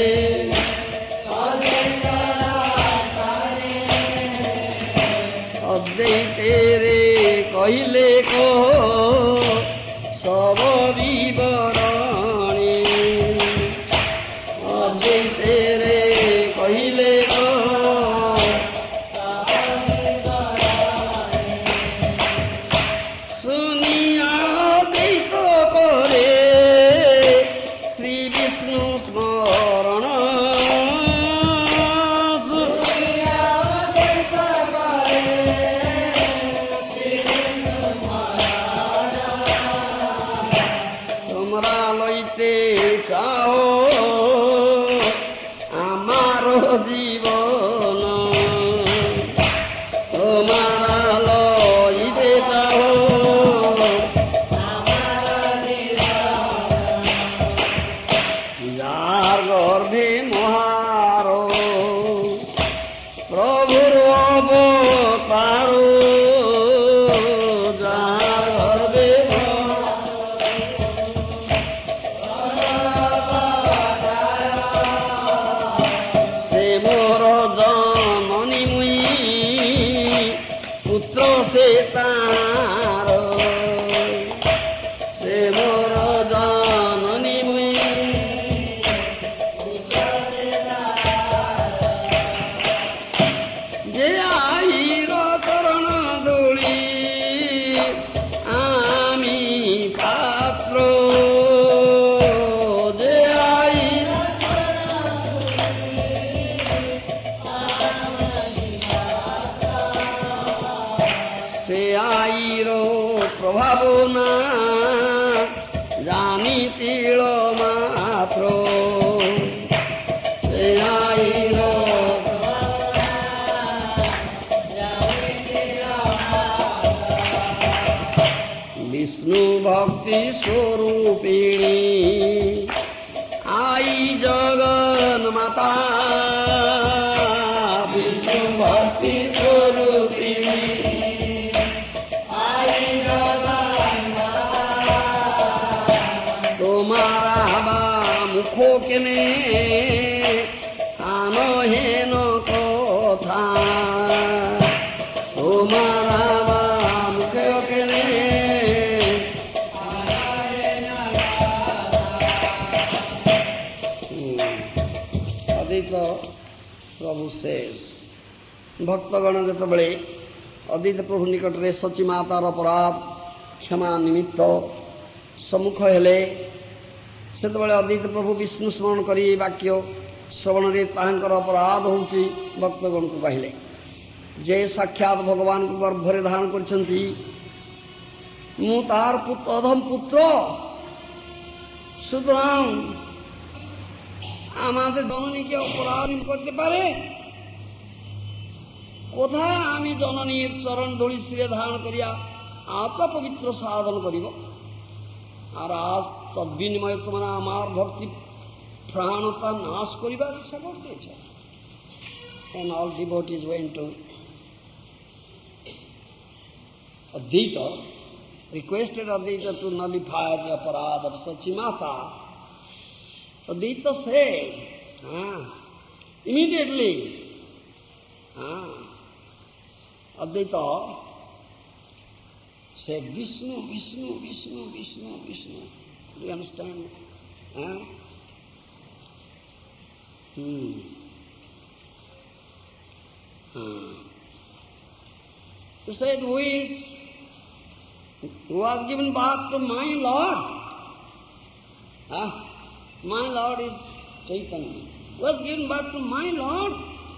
অদ্বৈতের কহিলে কহ সব বিবরণী অদ্বৈতের কহিলে भक्ति स्वरूपिणी आई जगन माता विष्णु भक्ति स्वरूपिणी आई जगन माता तुम्हारा मुखो केने आनो हेन कथा तुम्हारा मुखो केने प्रभु says भक्तगण जेतबेले अद्वैत प्रभु निकटरे सची मातार अपराध क्षमा निमित्त सम्मुख हेले सेतबेले अद्वैत प्रभु विष्णु स्मरण करी वाक्य श्रवण रे तांकर अपराध होउची भक्तगण को कहले जे साक्षात भगवान को गर्भरे धारण करछंती मु तार पुत्र अधम पुत्र সুতরাং আমাদের জননীকে অপরাধীন করতে পারে? কোথায় আমি জননীর চরণ ধরি শিরে ধারণ করিয়া আত্মা পবিত্র সাধন করিব, আর আজ তদ্বিনিময়ে তোমরা আমার ভক্তি প্রাণতা নাশ করিবার ইচ্ছা করতেছ। And all devotees went to Advaita, requested Advaita to nullify the aparadha of Sachimata. Advaita said, immediately, Advaita said, Vishnu, Vishnu, Vishnu, Vishnu, Vishnu. Do you understand? He said, who was given back to my Lord? My Lord is Chaitanya. Who was given back to my Lord?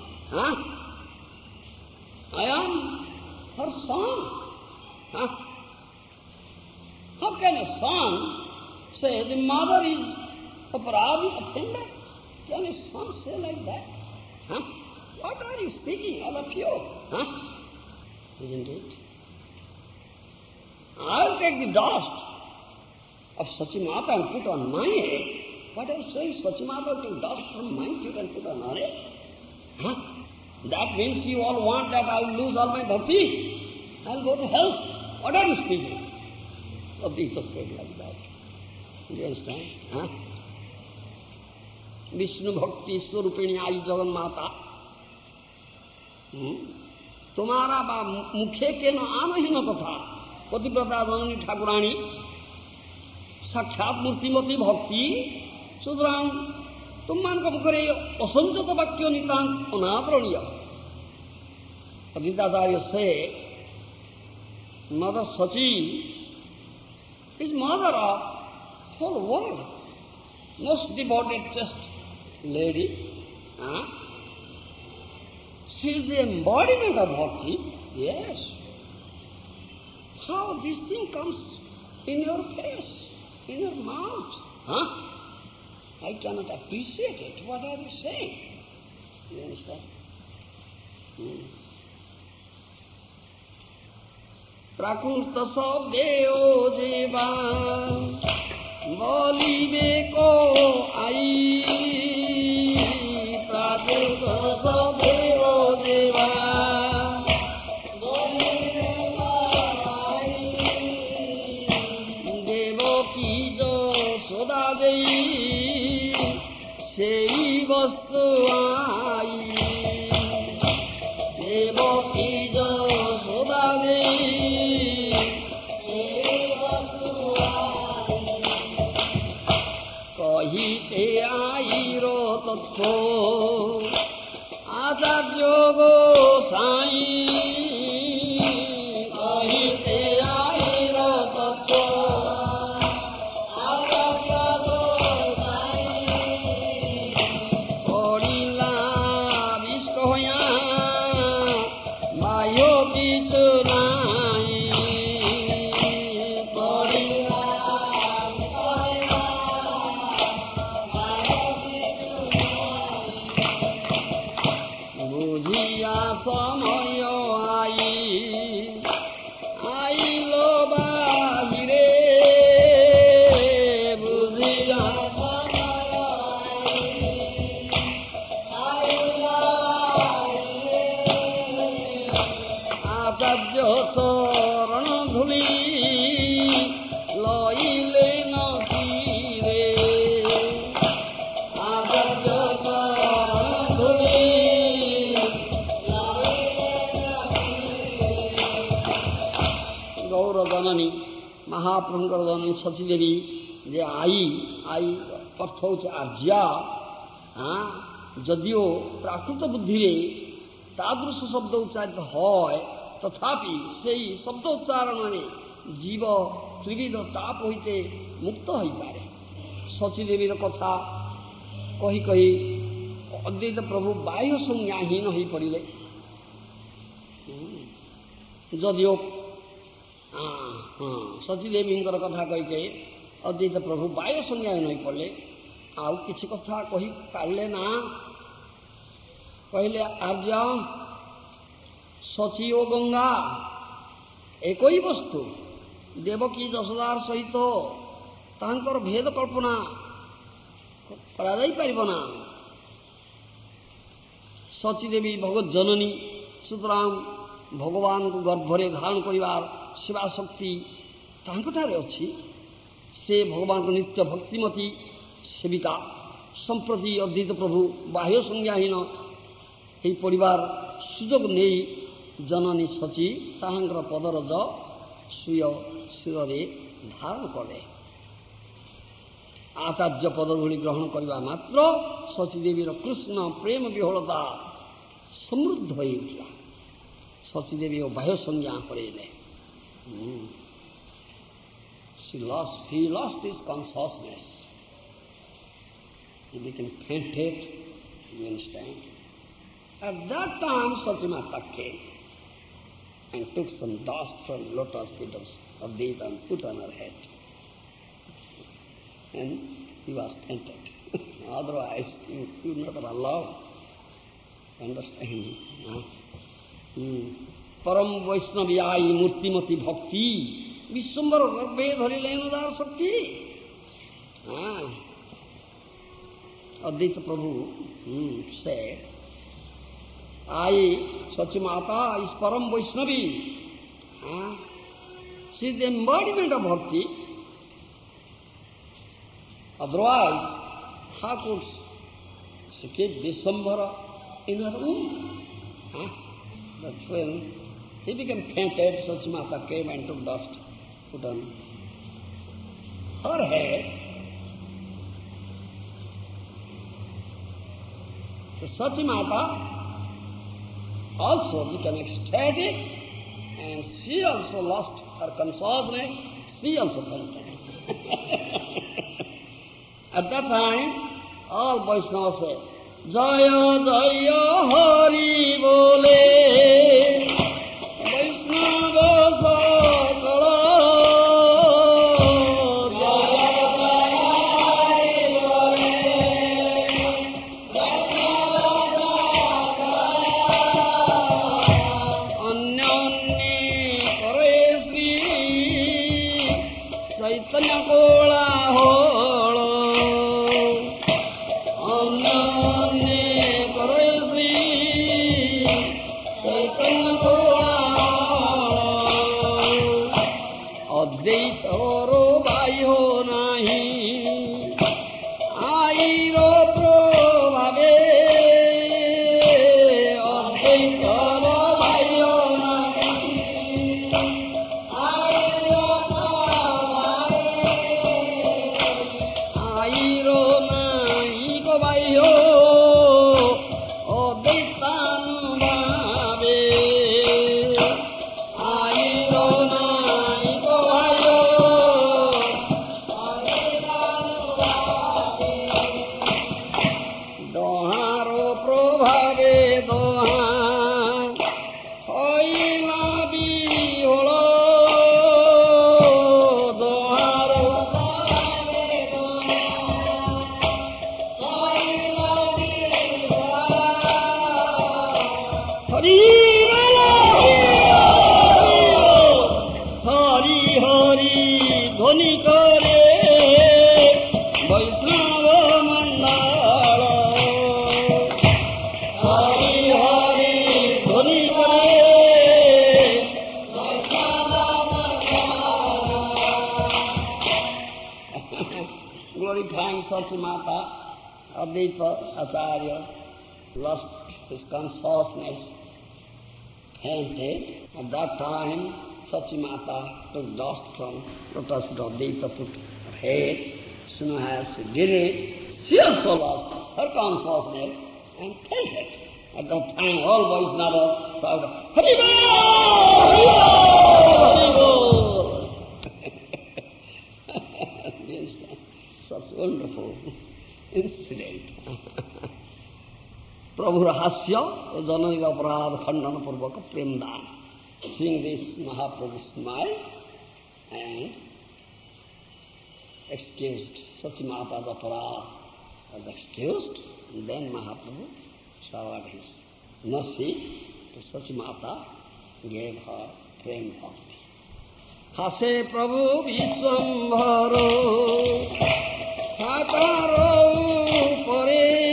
I am her son. How can a son say the mother is aparadhi, offender? Can a son say like that? What are you speaking, all of you? Isn't it? I'll take the dust of Sachimata and put on my head. What are you saying? Sachimata will take dust from my feet and put on her head? That means you all want that I'll lose all my bhakti. I'll go to hell. What are you speaking? The people said like that. Do you understand? Vishnu Bhakti Swarupini Ai Jagan Mata. तुम्हारा बा मुखे के न आनहीन तथा पतिव्रता जननी ठाकुराणी साक्षात मूर्तिमती भक्ति सुतरां तुम मान मुखरे असंजत वाक्य नितांत अनादरणीय। Advaitacharya said, Mother Sachi is mother of whole world, most devoted just lady. She is the embodiment of bhakti. Yes. How this thing comes in your face, in your mouth? I cannot appreciate it. What are you saying? You understand? Prakrta sabdeo jeva bolibe ko ai prakrta sabdeo jeva bolibe ko ai devaki jo soda dei sei vastu ai devaki jo soda dei কহিতে আইর তথ্য আচার্য গোসাই কহিতে আইর তথ্য আচার্য গোসাই পড়িলা beast হইয়া বাহ্য কিছু নাই সময় আইল বাহিরে বুঝিয়া আচার্য চরণ ধুলি লইলে নহিরে আচার্য চরণ ধুলি জননী মহাপ্রভুঙ্কর জননী সচীদেবী যে আই অর্থ হচ্ছে আর্যা। যদিও প্রাকৃত বুদ্ধিরে তাদৃশ শব্দ উচ্চারিত হয় তথাপি সেই শব্দ উচ্চারণে জীব ত্রিবিধ তাপ হইতে মুক্ত হইপারে। সচীদেবীর কথা কহি কহি অদ্বৈত প্রভু বাহ্য সংজ্ঞাহীন হয়ে পড়িলে। যদিও ସଚୀଦେବୀଙ୍କର କଥା କହିକେ ଅଦ୍ୱୈତ ପ୍ରଭୁ ବାୟୁ ସଂଜ୍ଞାହୀନ ହୋଇ ପଡ଼ିଲେ। ଆଉ କିଛି କଥା କହିପାରିଲେ ନା। କହିଲେ ଆର୍ଯ୍ୟ ସଚୀ ଓ ଗଙ୍ଗା ଏକଇ ବସ୍ତୁ। ଦେବକୀ ଯଶୋଦାର ସହିତ ତାଙ୍କର ଭେଦ କଳ୍ପନା କରାଯାଇପାରିବ ନା। ସଚୀ ଦେବୀ ଭଗବତ ଜନନୀ, ସୁତରାଂ ଭଗବାନଙ୍କୁ ଗର୍ଭରେ ଧାରଣ କରିବାର ସେବା ଶକ୍ତି ତାଙ୍କଠାରେ ଅଛି। ସେ ଭଗବାନଙ୍କ ନିତ୍ୟ ଭକ୍ତିମତୀ ସେବିକା। ସମ୍ପ୍ରତି ଅଦ୍ୱୈତ ପ୍ରଭୁ ବାହ୍ୟ ସଂଜ୍ଞାହୀନ ଏହି ପରିବାର ସୁଯୋଗ ନେଇ ଜନନୀ ସଚୀ ତାହାଙ୍କର ପଦରଜ ସ୍ୱୀୟ ଶିରରେ ଧାରଣ କଲେ। ଆଚାର୍ଯ୍ୟ ପଦଧୂଳି ଗ୍ରହଣ କରିବା ମାତ୍ର ସଚୀଦେବୀର କୃଷ୍ଣ ପ୍ରେମ ବିହଳତା ସମୃଦ୍ଧ ହୋଇ ଉଠିଲା। ସଚୀଦେବୀ ଓ ବାହ୍ୟ ସଂଜ୍ଞା ହରେଇଲେ। He lost his consciousness. He became fainted. You understand? At that time, Sachimata came and took some dust from lotus petals of Advaita and put on her head. And he was fainted. Otherwise, you would not have allowed. Understand? Param Vaishnaviyai Murtimati Bhakti. Vishwambar गर्भे धरिलेन उदार शक्ति। अद्वैत प्रभु से आई सची माता इस परम Vaishnavi. She is the embodiment of bhakti. Otherwise, how could she keep Vishwambara in her womb? That's when he became fainted. Sachi Mata came and took dust, put on her head. So Sachi Mata also became ecstatic, and she also lost her consciousness. She also fainted. At that time, all Vaishnavas said, Jaya Jaya Hari Bole. Glorifying Sati Mata, Advaita Acharya lost his consciousness, fainted. At that time, Sati Mata took dust from lotus feet of Advaita, put her head. Soon as she did it, she also lost her consciousness and fainted. At that time, all Vaishnavas shouted, Hari Bol! Hari Bol! Such wonderful incident. Prabhu Rahasya, Janani Aparad Khandana Purvaka Premdan. Seeing this, Mahaprabhu smiled and excused. Sachimata's aparadha was excused. And then Mahaprabhu showered his mercy to Sachimata, gave her prem bhakti. Hase Prabhu Vishwambharo Sakaro Pare.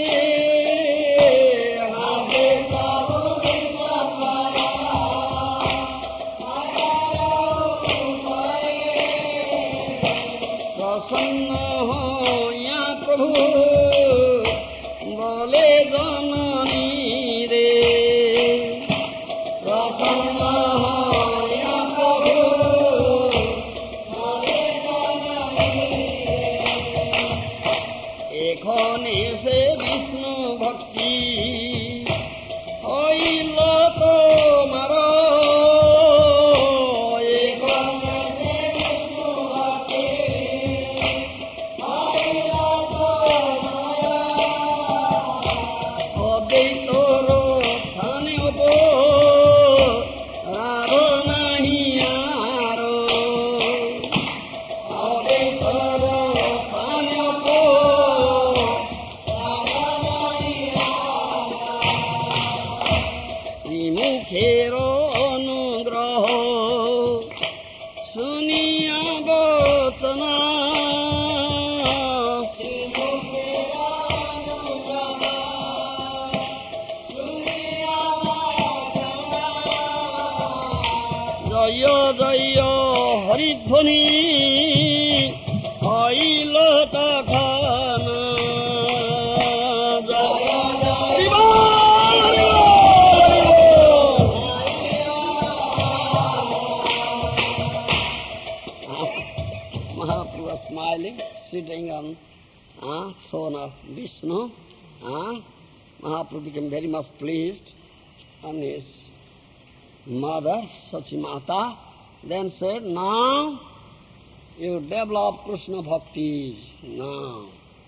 Throne of Vishnu, Mahaprabhu became very much pleased, and his mother, Sachimata, then said, now you develop Krishna bhakti, now.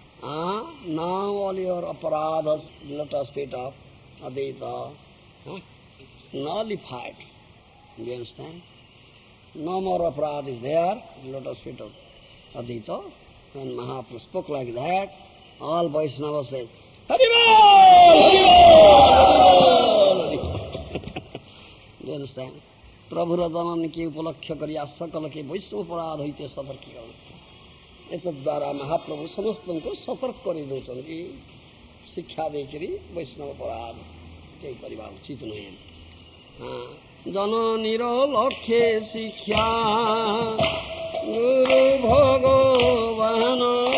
Now all your aparadhas, lotus feet of Advaita, nullified. Do you understand? No more aparadha is there, lotus feet of Advaita. When Mahaprabhu spoke like that, all Vaishnavas said, Haribol! Do you understand? Prabhu Radanam ki upalakshya kariya sakala ke Vaishnava parad hoite satarki gaun. Etad dwara Mahaprabhu samastanko satark kari dauchanti, शिक्षा देखिरी वैष्णव अपराध केही परिवार उचित नहीं। जननीर लक्ष्य शिक्षा गुरु भगवान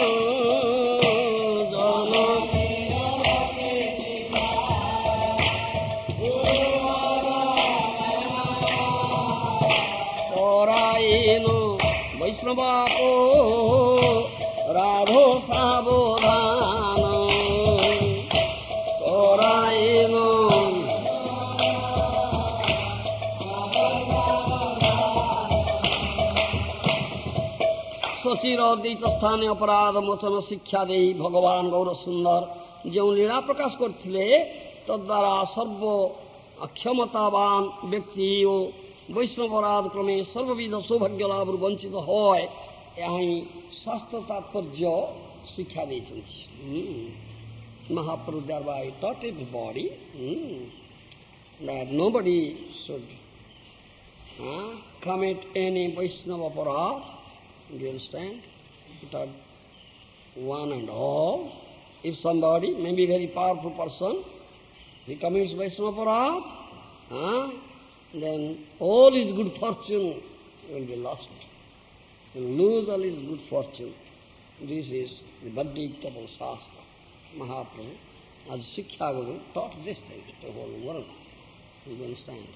वैष्णवाको राधो सावधान करायेनो शशिर अद्वैत स्थाने अपराध मोचन शिक्षा दे भगवान गौर सुंदर जो लीला प्रकाश करथिले तद्वारा सर्व अक्षमतावान व्यक्ति वैष्णव अपराध क्रमे सर्वविध सौभाग्य लाभ वंचित होय यही शास्त्र तात्पर्य शिक्षा देते महाप्रभु thereby taught everybody that nobody should commit any Vaishnava aparadh. Do you understand? That one and all, if somebody, maybe very powerful person, he commits Vaishnava aparadh, then all his good fortune will be lost. He will lose all his good fortune. This is the verdict of our Shastra. Mahaprabhu, as Shiksha Guru, taught this thing to the whole world. You understand?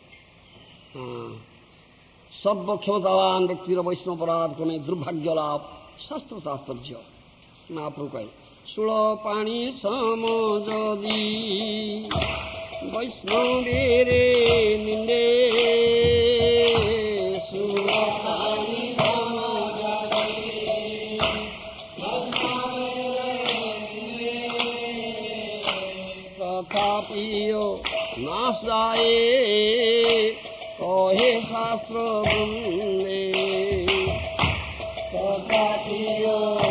सर्व क्षमतावान व्यक्ति वैष्णव अपराध को दुर्भाग्य लाभ शास्त्र तात्पर्य महाप्रभु कहे सुड़ पानी समोदी वैष्णवेरे निंदे सुड़ पानी तथापियो नाश जाए कहे शास्त्र वृंदे तथापियो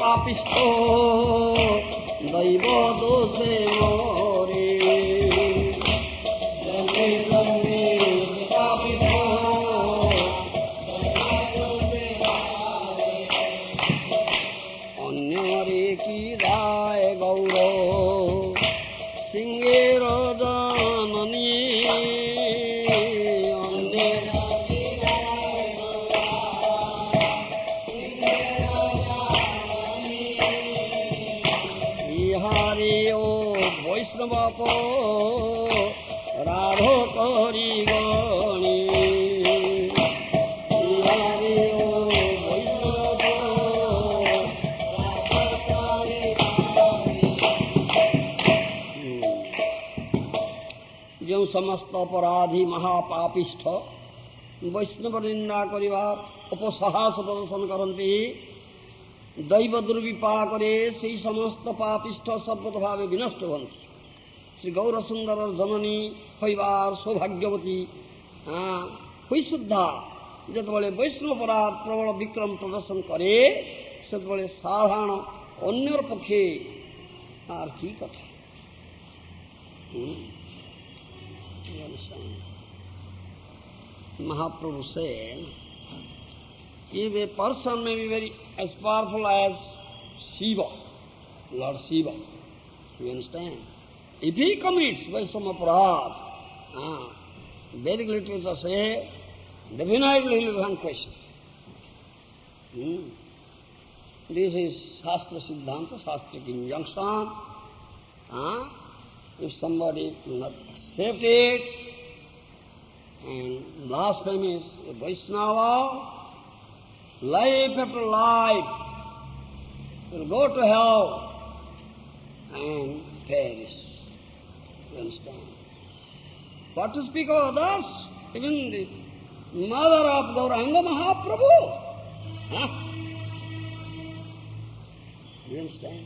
পাপিষ্ঠ দৈব দোষে মরে জন্মে জন্মে পাপিষ্ঠ অন্যরে কি রায় গৌর সিংহের জননী বৈষ্ণব রাধ করি গণী ଯେଉଁ ସମସ୍ତ ଅପରାଧୀ ମହାପାପିଷ୍ଠ ବୈଷ୍ଣବ ନିନ୍ଦା କରିବାର ଉପସାହସ ପ୍ରଦର୍ଶନ କରନ୍ତି ଦୈବ ଦୁର୍ବିପାକରେ ସେହି ସମସ୍ତ ପାପିଷ୍ଠ ସର୍ବତ ଭାବେ ବିନଷ୍ଟ ହୁଅନ୍ତି। ଶ୍ରୀ ଗୌର ସୁନ୍ଦର ଜନନୀ ହୋଇବାର ସୌଭାଗ୍ୟବତୀ ହୋଇ ସୁଦ୍ଧା ଯେତେବେଳେ ବୈଷ୍ଣବ ଅପରାଧ ପ୍ରବଳ ବିକ୍ରମ ପ୍ରଦର୍ଶନ କରେ ସେତେବେଳେ ସାଧାରଣ ଅନ୍ୟର ପକ୍ଷେ আর কি কথা। Mahaprabhu said, if a person may be very as powerful as Shiva, Lord Shiva, you understand? If he commits Vaishnava aparadha, Vedic literature say, definitely he will be vanquished. This is Shastra Siddhanta, Shastric injunction. If somebody will not accept it, and blasphemous Vaishnava, life after life will go to hell and perish. You understand? What to speak of others? Even the mother of Gauranga Mahaprabhu. You understand?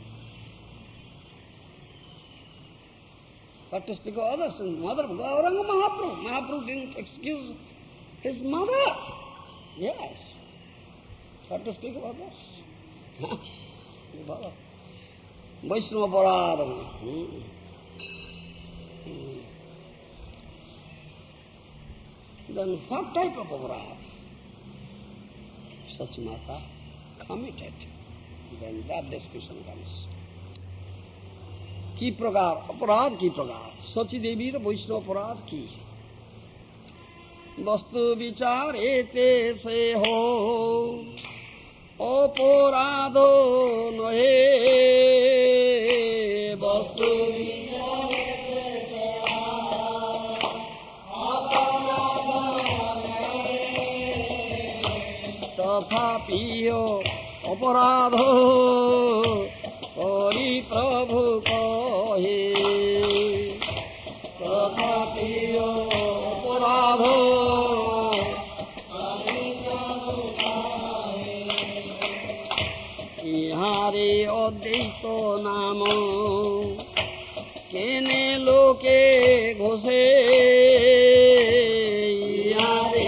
What to speak of others? And mother of Gauranga Mahaprabhu. Mahaprabhu didn't excuse his mother. Yes. What to speak of others? Vaishnava aparadha. Then what type of aparadha? Such mata committed. Then that description comes. की प्रकार अपराध की प्रकार सची देवी वैष्णव अपराध की वस्तु विचार एते से हो अपराधो नहे वस्तु तथापि अपराधो हरि प्रभु कहे तथापि अपराधो इहारे अद्वैत नाम केने लोके घोषे इहारे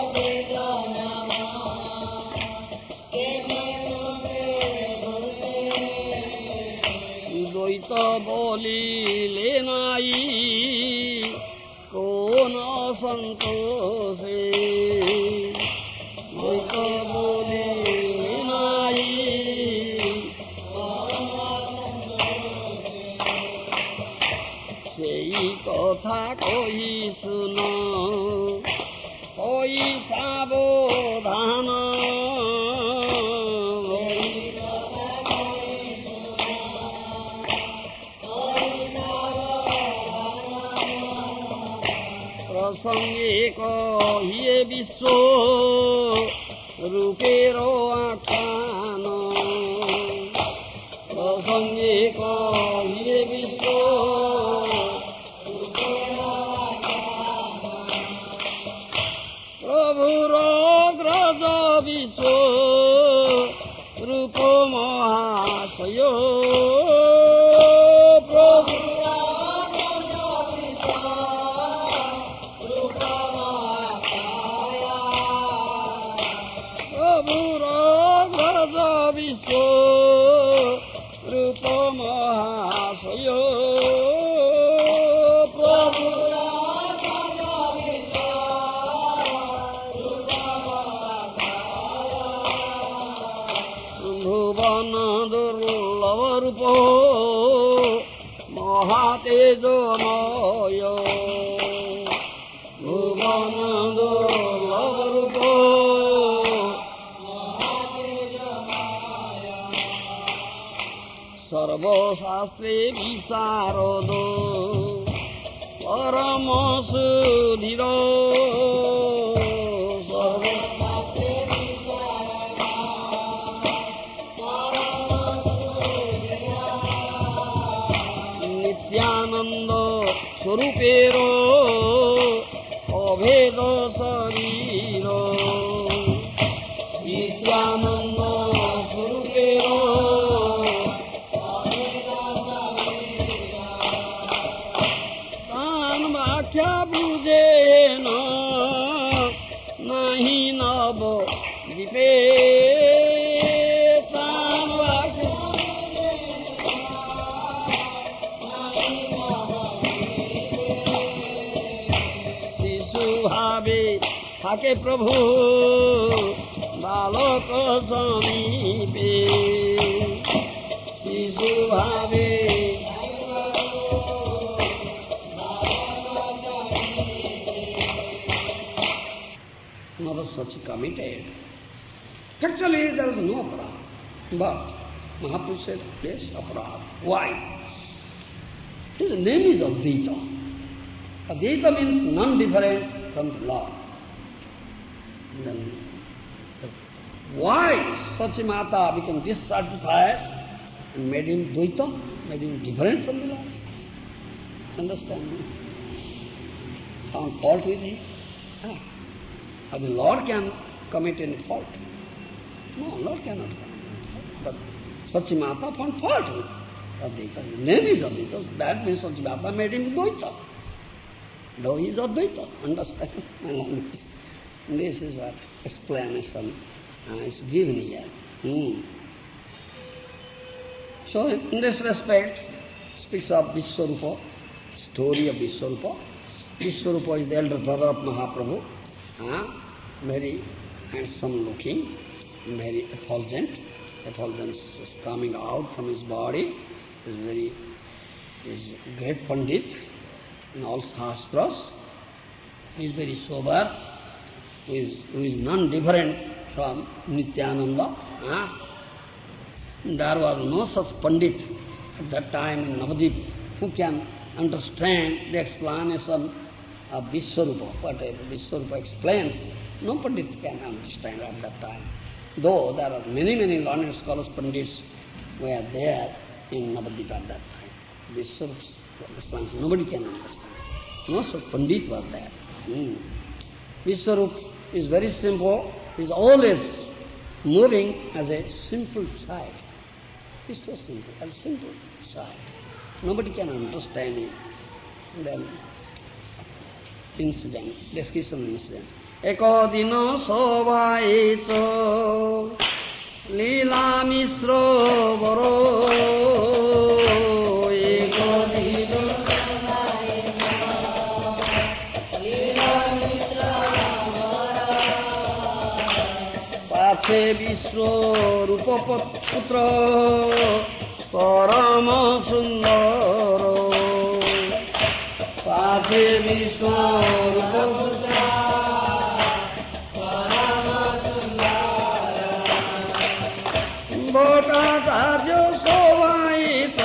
দ্বৈত বলিলে নাই কোন অসন্তোষে দ্বৈত বলিলে নাই সেই কথা কহি শুন হই সাবধান প্রসঙ্গে কহিয়ে বিশ্ব রূপের আখ্যান প্রসঙ্গে কহিয়ে বিশ্ব প্রভুর অগ্রজ বিশ্ব রূপ মহাশয় বিশ্ব দুর্লভরূপ মহাতেজময় ভুবন দুর্লভরূপ সর্বশাস্ত্রে বিশারদ পরম সুধীর নিত্যানন্দ স্বরূপের অভেদ শরীর নিত্যানন্দ স্বরূপের তান ব্যাখ্যা বুঝে নাহি নব দ্বীপে থাকে প্রভু বালক সমীপে শিশু ভাবে Mother Sachi committed. Actually, there is no aparad. But Mahaprabhu said, yes, aparad. Why? His name is Advaita. Advaita means non-different from the Lord. Then, why Sachi Mata became dissatisfied and made him Dvaita, made him different from the Lord? Understand me? Found fault with him? How the Lord can commit any fault? No, Lord cannot commit any fault. But Sachi Mata found fault with Advaita. His name is Advaita. That means Sachi Mata made him Dvaita. Though he is Advaita. Understand? This is what explanation is given here. So, in this respect, speaks of Vishwarupa, story of Vishwarupa. Vishwarupa is the elder brother of Mahaprabhu, very handsome looking, very effulgent. Effulgence is coming out from his body. Is great Pandit in all Shastras. He is very sober. Who is non-different from Nityananda. There was no such Pandit at that time in Navadvip who can understand the explanation of Vishwarupa. Whatever Vishwarupa explains, no Pandit can understand at that time. Though there are many learned scholars, Pandits were there in Navadvip at that time. Vishwarupa's explanation, nobody can understand. No such Pandit was there. Vishwarupa is very simple, is always moving as a simple child. It's so simple, as a simple child. Nobody can understand it. Then, incident, description incident. Eko dino sovaito lila misro boro eko dino পাছে বিশ্বরূপ পুত্র পরম সুন্দর পাছে বিশ্বরূপ পুত্র পরম সুন্দর বটা কার্য সবাইত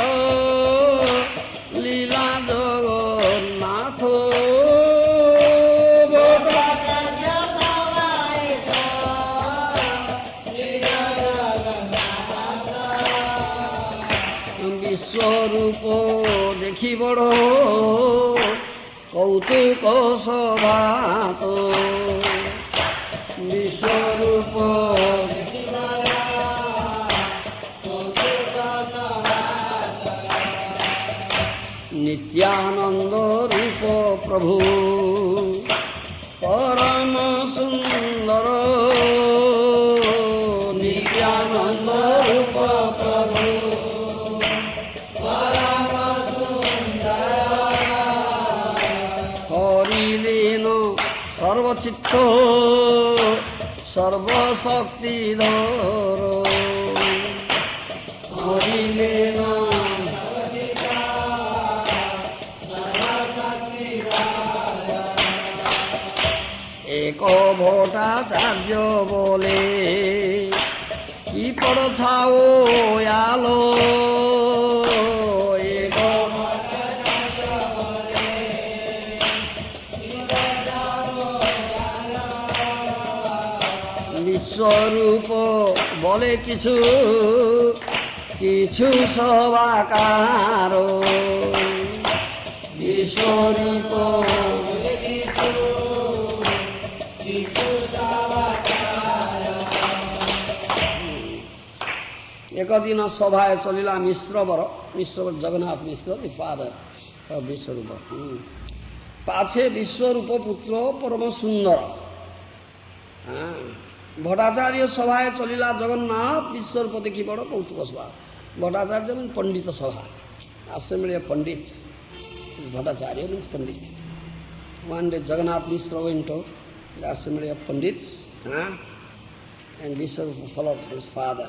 লীলা জগন্নাথ বিশ্বরূপ দেখি বড় কৌতুক সভাত বিশ্বরূপ নিত্যানন্দ রূপ প্রভু পরম সুন্দর নিত্যানন্দ রূপ প্রভু সর্বচিত্ত সর্বশক্তিধর হরিণ করিলেন এক ভট্টাচার্য বলে কি পড়ছাও আলো এক বিশ্বরূপ বলে কিছু কিছু সবাকার বিশ্বরূপ একদিন সভায় চলিলা মিশ্রবর জগন্নাথ মিশ্র দি ফাদার বিশ্বরূপ পাছে বিশ্বরূপ পুত্র পরম সুন্দর ভট্টাচার্য সভায় চলিলা জগন্নাথ বিশ্বরূপ দেখি বড় কৌতুক সভা ভট্টাচার্য means পণ্ডিত সভা assembly of pandits Bhattacharya means pandit one day Jagannath Mishra went to the assembly of pandits and Vishwarupa followed his father.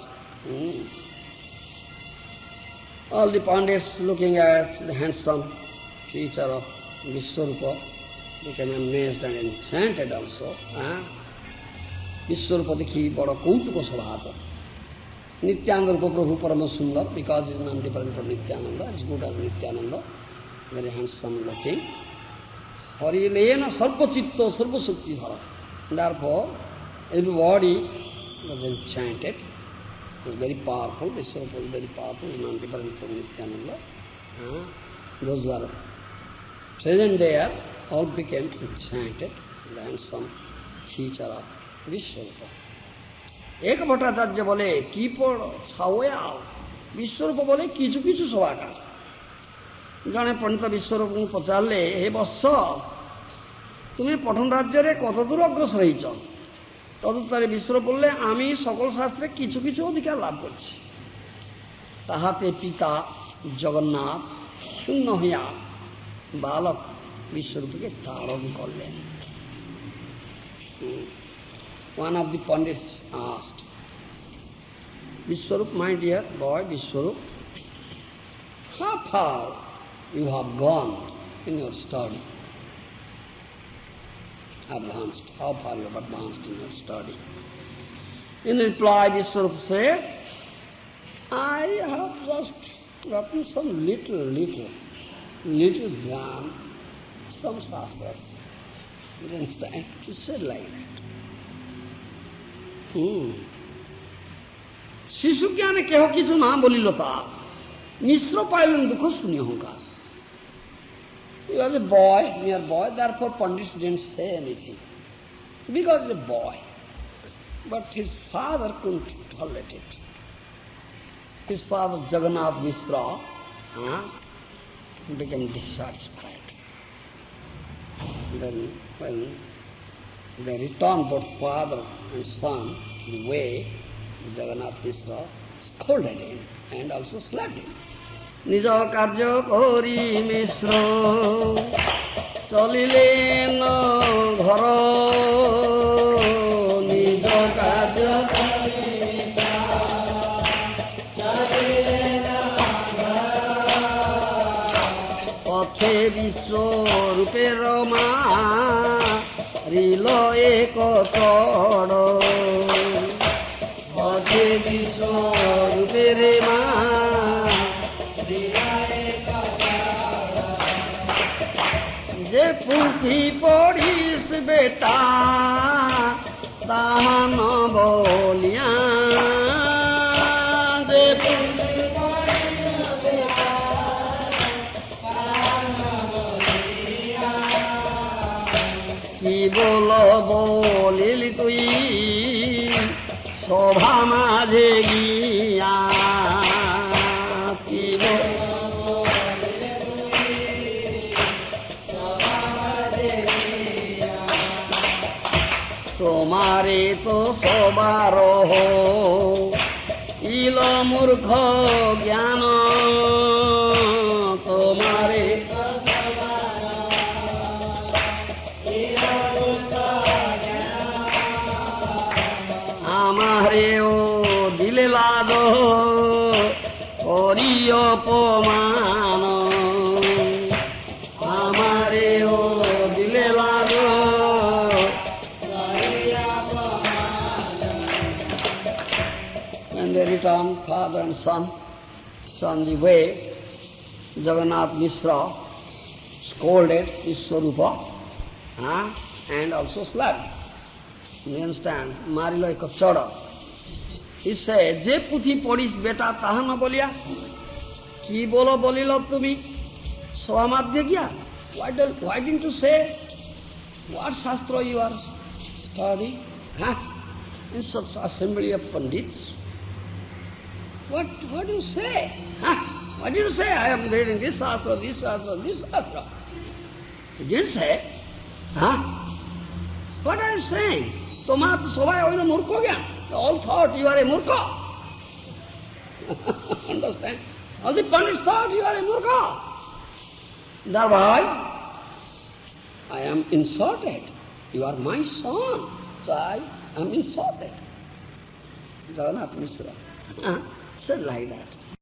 All the pandits looking at the handsome feature of Vishwarupa became amazed and enchanted also. Vishwarupa dekhi bada kautuka svabhata. Nityananda Rupa Prabhu Parama Sundar, because he is non-different from Nityananda, as good as Nityananda, very handsome looking. Harilena Sarpa Chitta Sarpa Sukti Hara. Therefore, everybody was enchanted. It was very powerful. Vishwarupa was very powerful, non-different from Nityananda. Those who are present there all became enchanted. The handsome feature of Vishwarupa. एक भट्टाचार्य बोले की पढ़ छाओ विश्वरूप बोले किचु किचु सवाका जड़े पंडित विश्वरूप को पचारे हे बत्स तुम्हें पठन राज्य कत दूर अग्रसर हईच तदुत्तरे विश्वरूप बोले आमी सकल शास्त्रे किचु किचु अधिकार लाभ करछि ताहाते पिता जगन्नाथ शून्य हइया बालक विश्वरूप के धारण करलेन One of the pandits asked, Vishwarup, my dear boy, Vishwarup, how far you have gone in your study? Advanced. How far you have advanced in your study? In reply, Vishwarup said, I have just gotten some little gram, some shastras. Didn't stand to say like that. शिशु ज्ञाने केह किछु ना बोलिल मिश्र pylon दुख शुन्य होगा He was a boy, mere boy, therefore pandits didn't say anything. Because he was a boy. But his father couldn't tolerate it. His father, Jagannath Mishra, became dissatisfied. Then when they returned both father and son the way, Jagannath Mishra scolded him and also slapped him. নিজ কার্য করি মিশ্র চলিলেন ঘর নিজ কার্য পথে বিশ্বরূপের মা reel এক চড় পথে বিশ্বরূপের মা যে পুঁথি পড়িস বেটা তাহা ন বলিয়া যে পুঁথি পড়িস বেটা কি বলিলি তুই সভা মাঝে গিয়া কি তোমারে তো সবার ইল মূর্খ জ্ঞান তোমারে আমারেও দিলে লাদ করি অপমান আমারেও দিলে লাগো When they returned, father and son, on the way, Jagannath Mishra scolded Vishwarupa and also slapped. You understand? Marilo ek choda. He said, Je puthi podis beta taha na bolia? Ki bolo bolilo tumi? Swamadhya gya? Why didn't you say what shastra you are studying? In such assembly of pandits? What do you say? What did you say? I am reading this shastra, this shastra, this shastra. You didn't say. What are you saying? Tomar to sobai oino murko gyan. They all thought you are a murko. Understand? All the pandits thought you are a murko. Thereby, I am insulted. You are my son. So I am insulted. Jagannath Mishra said like that.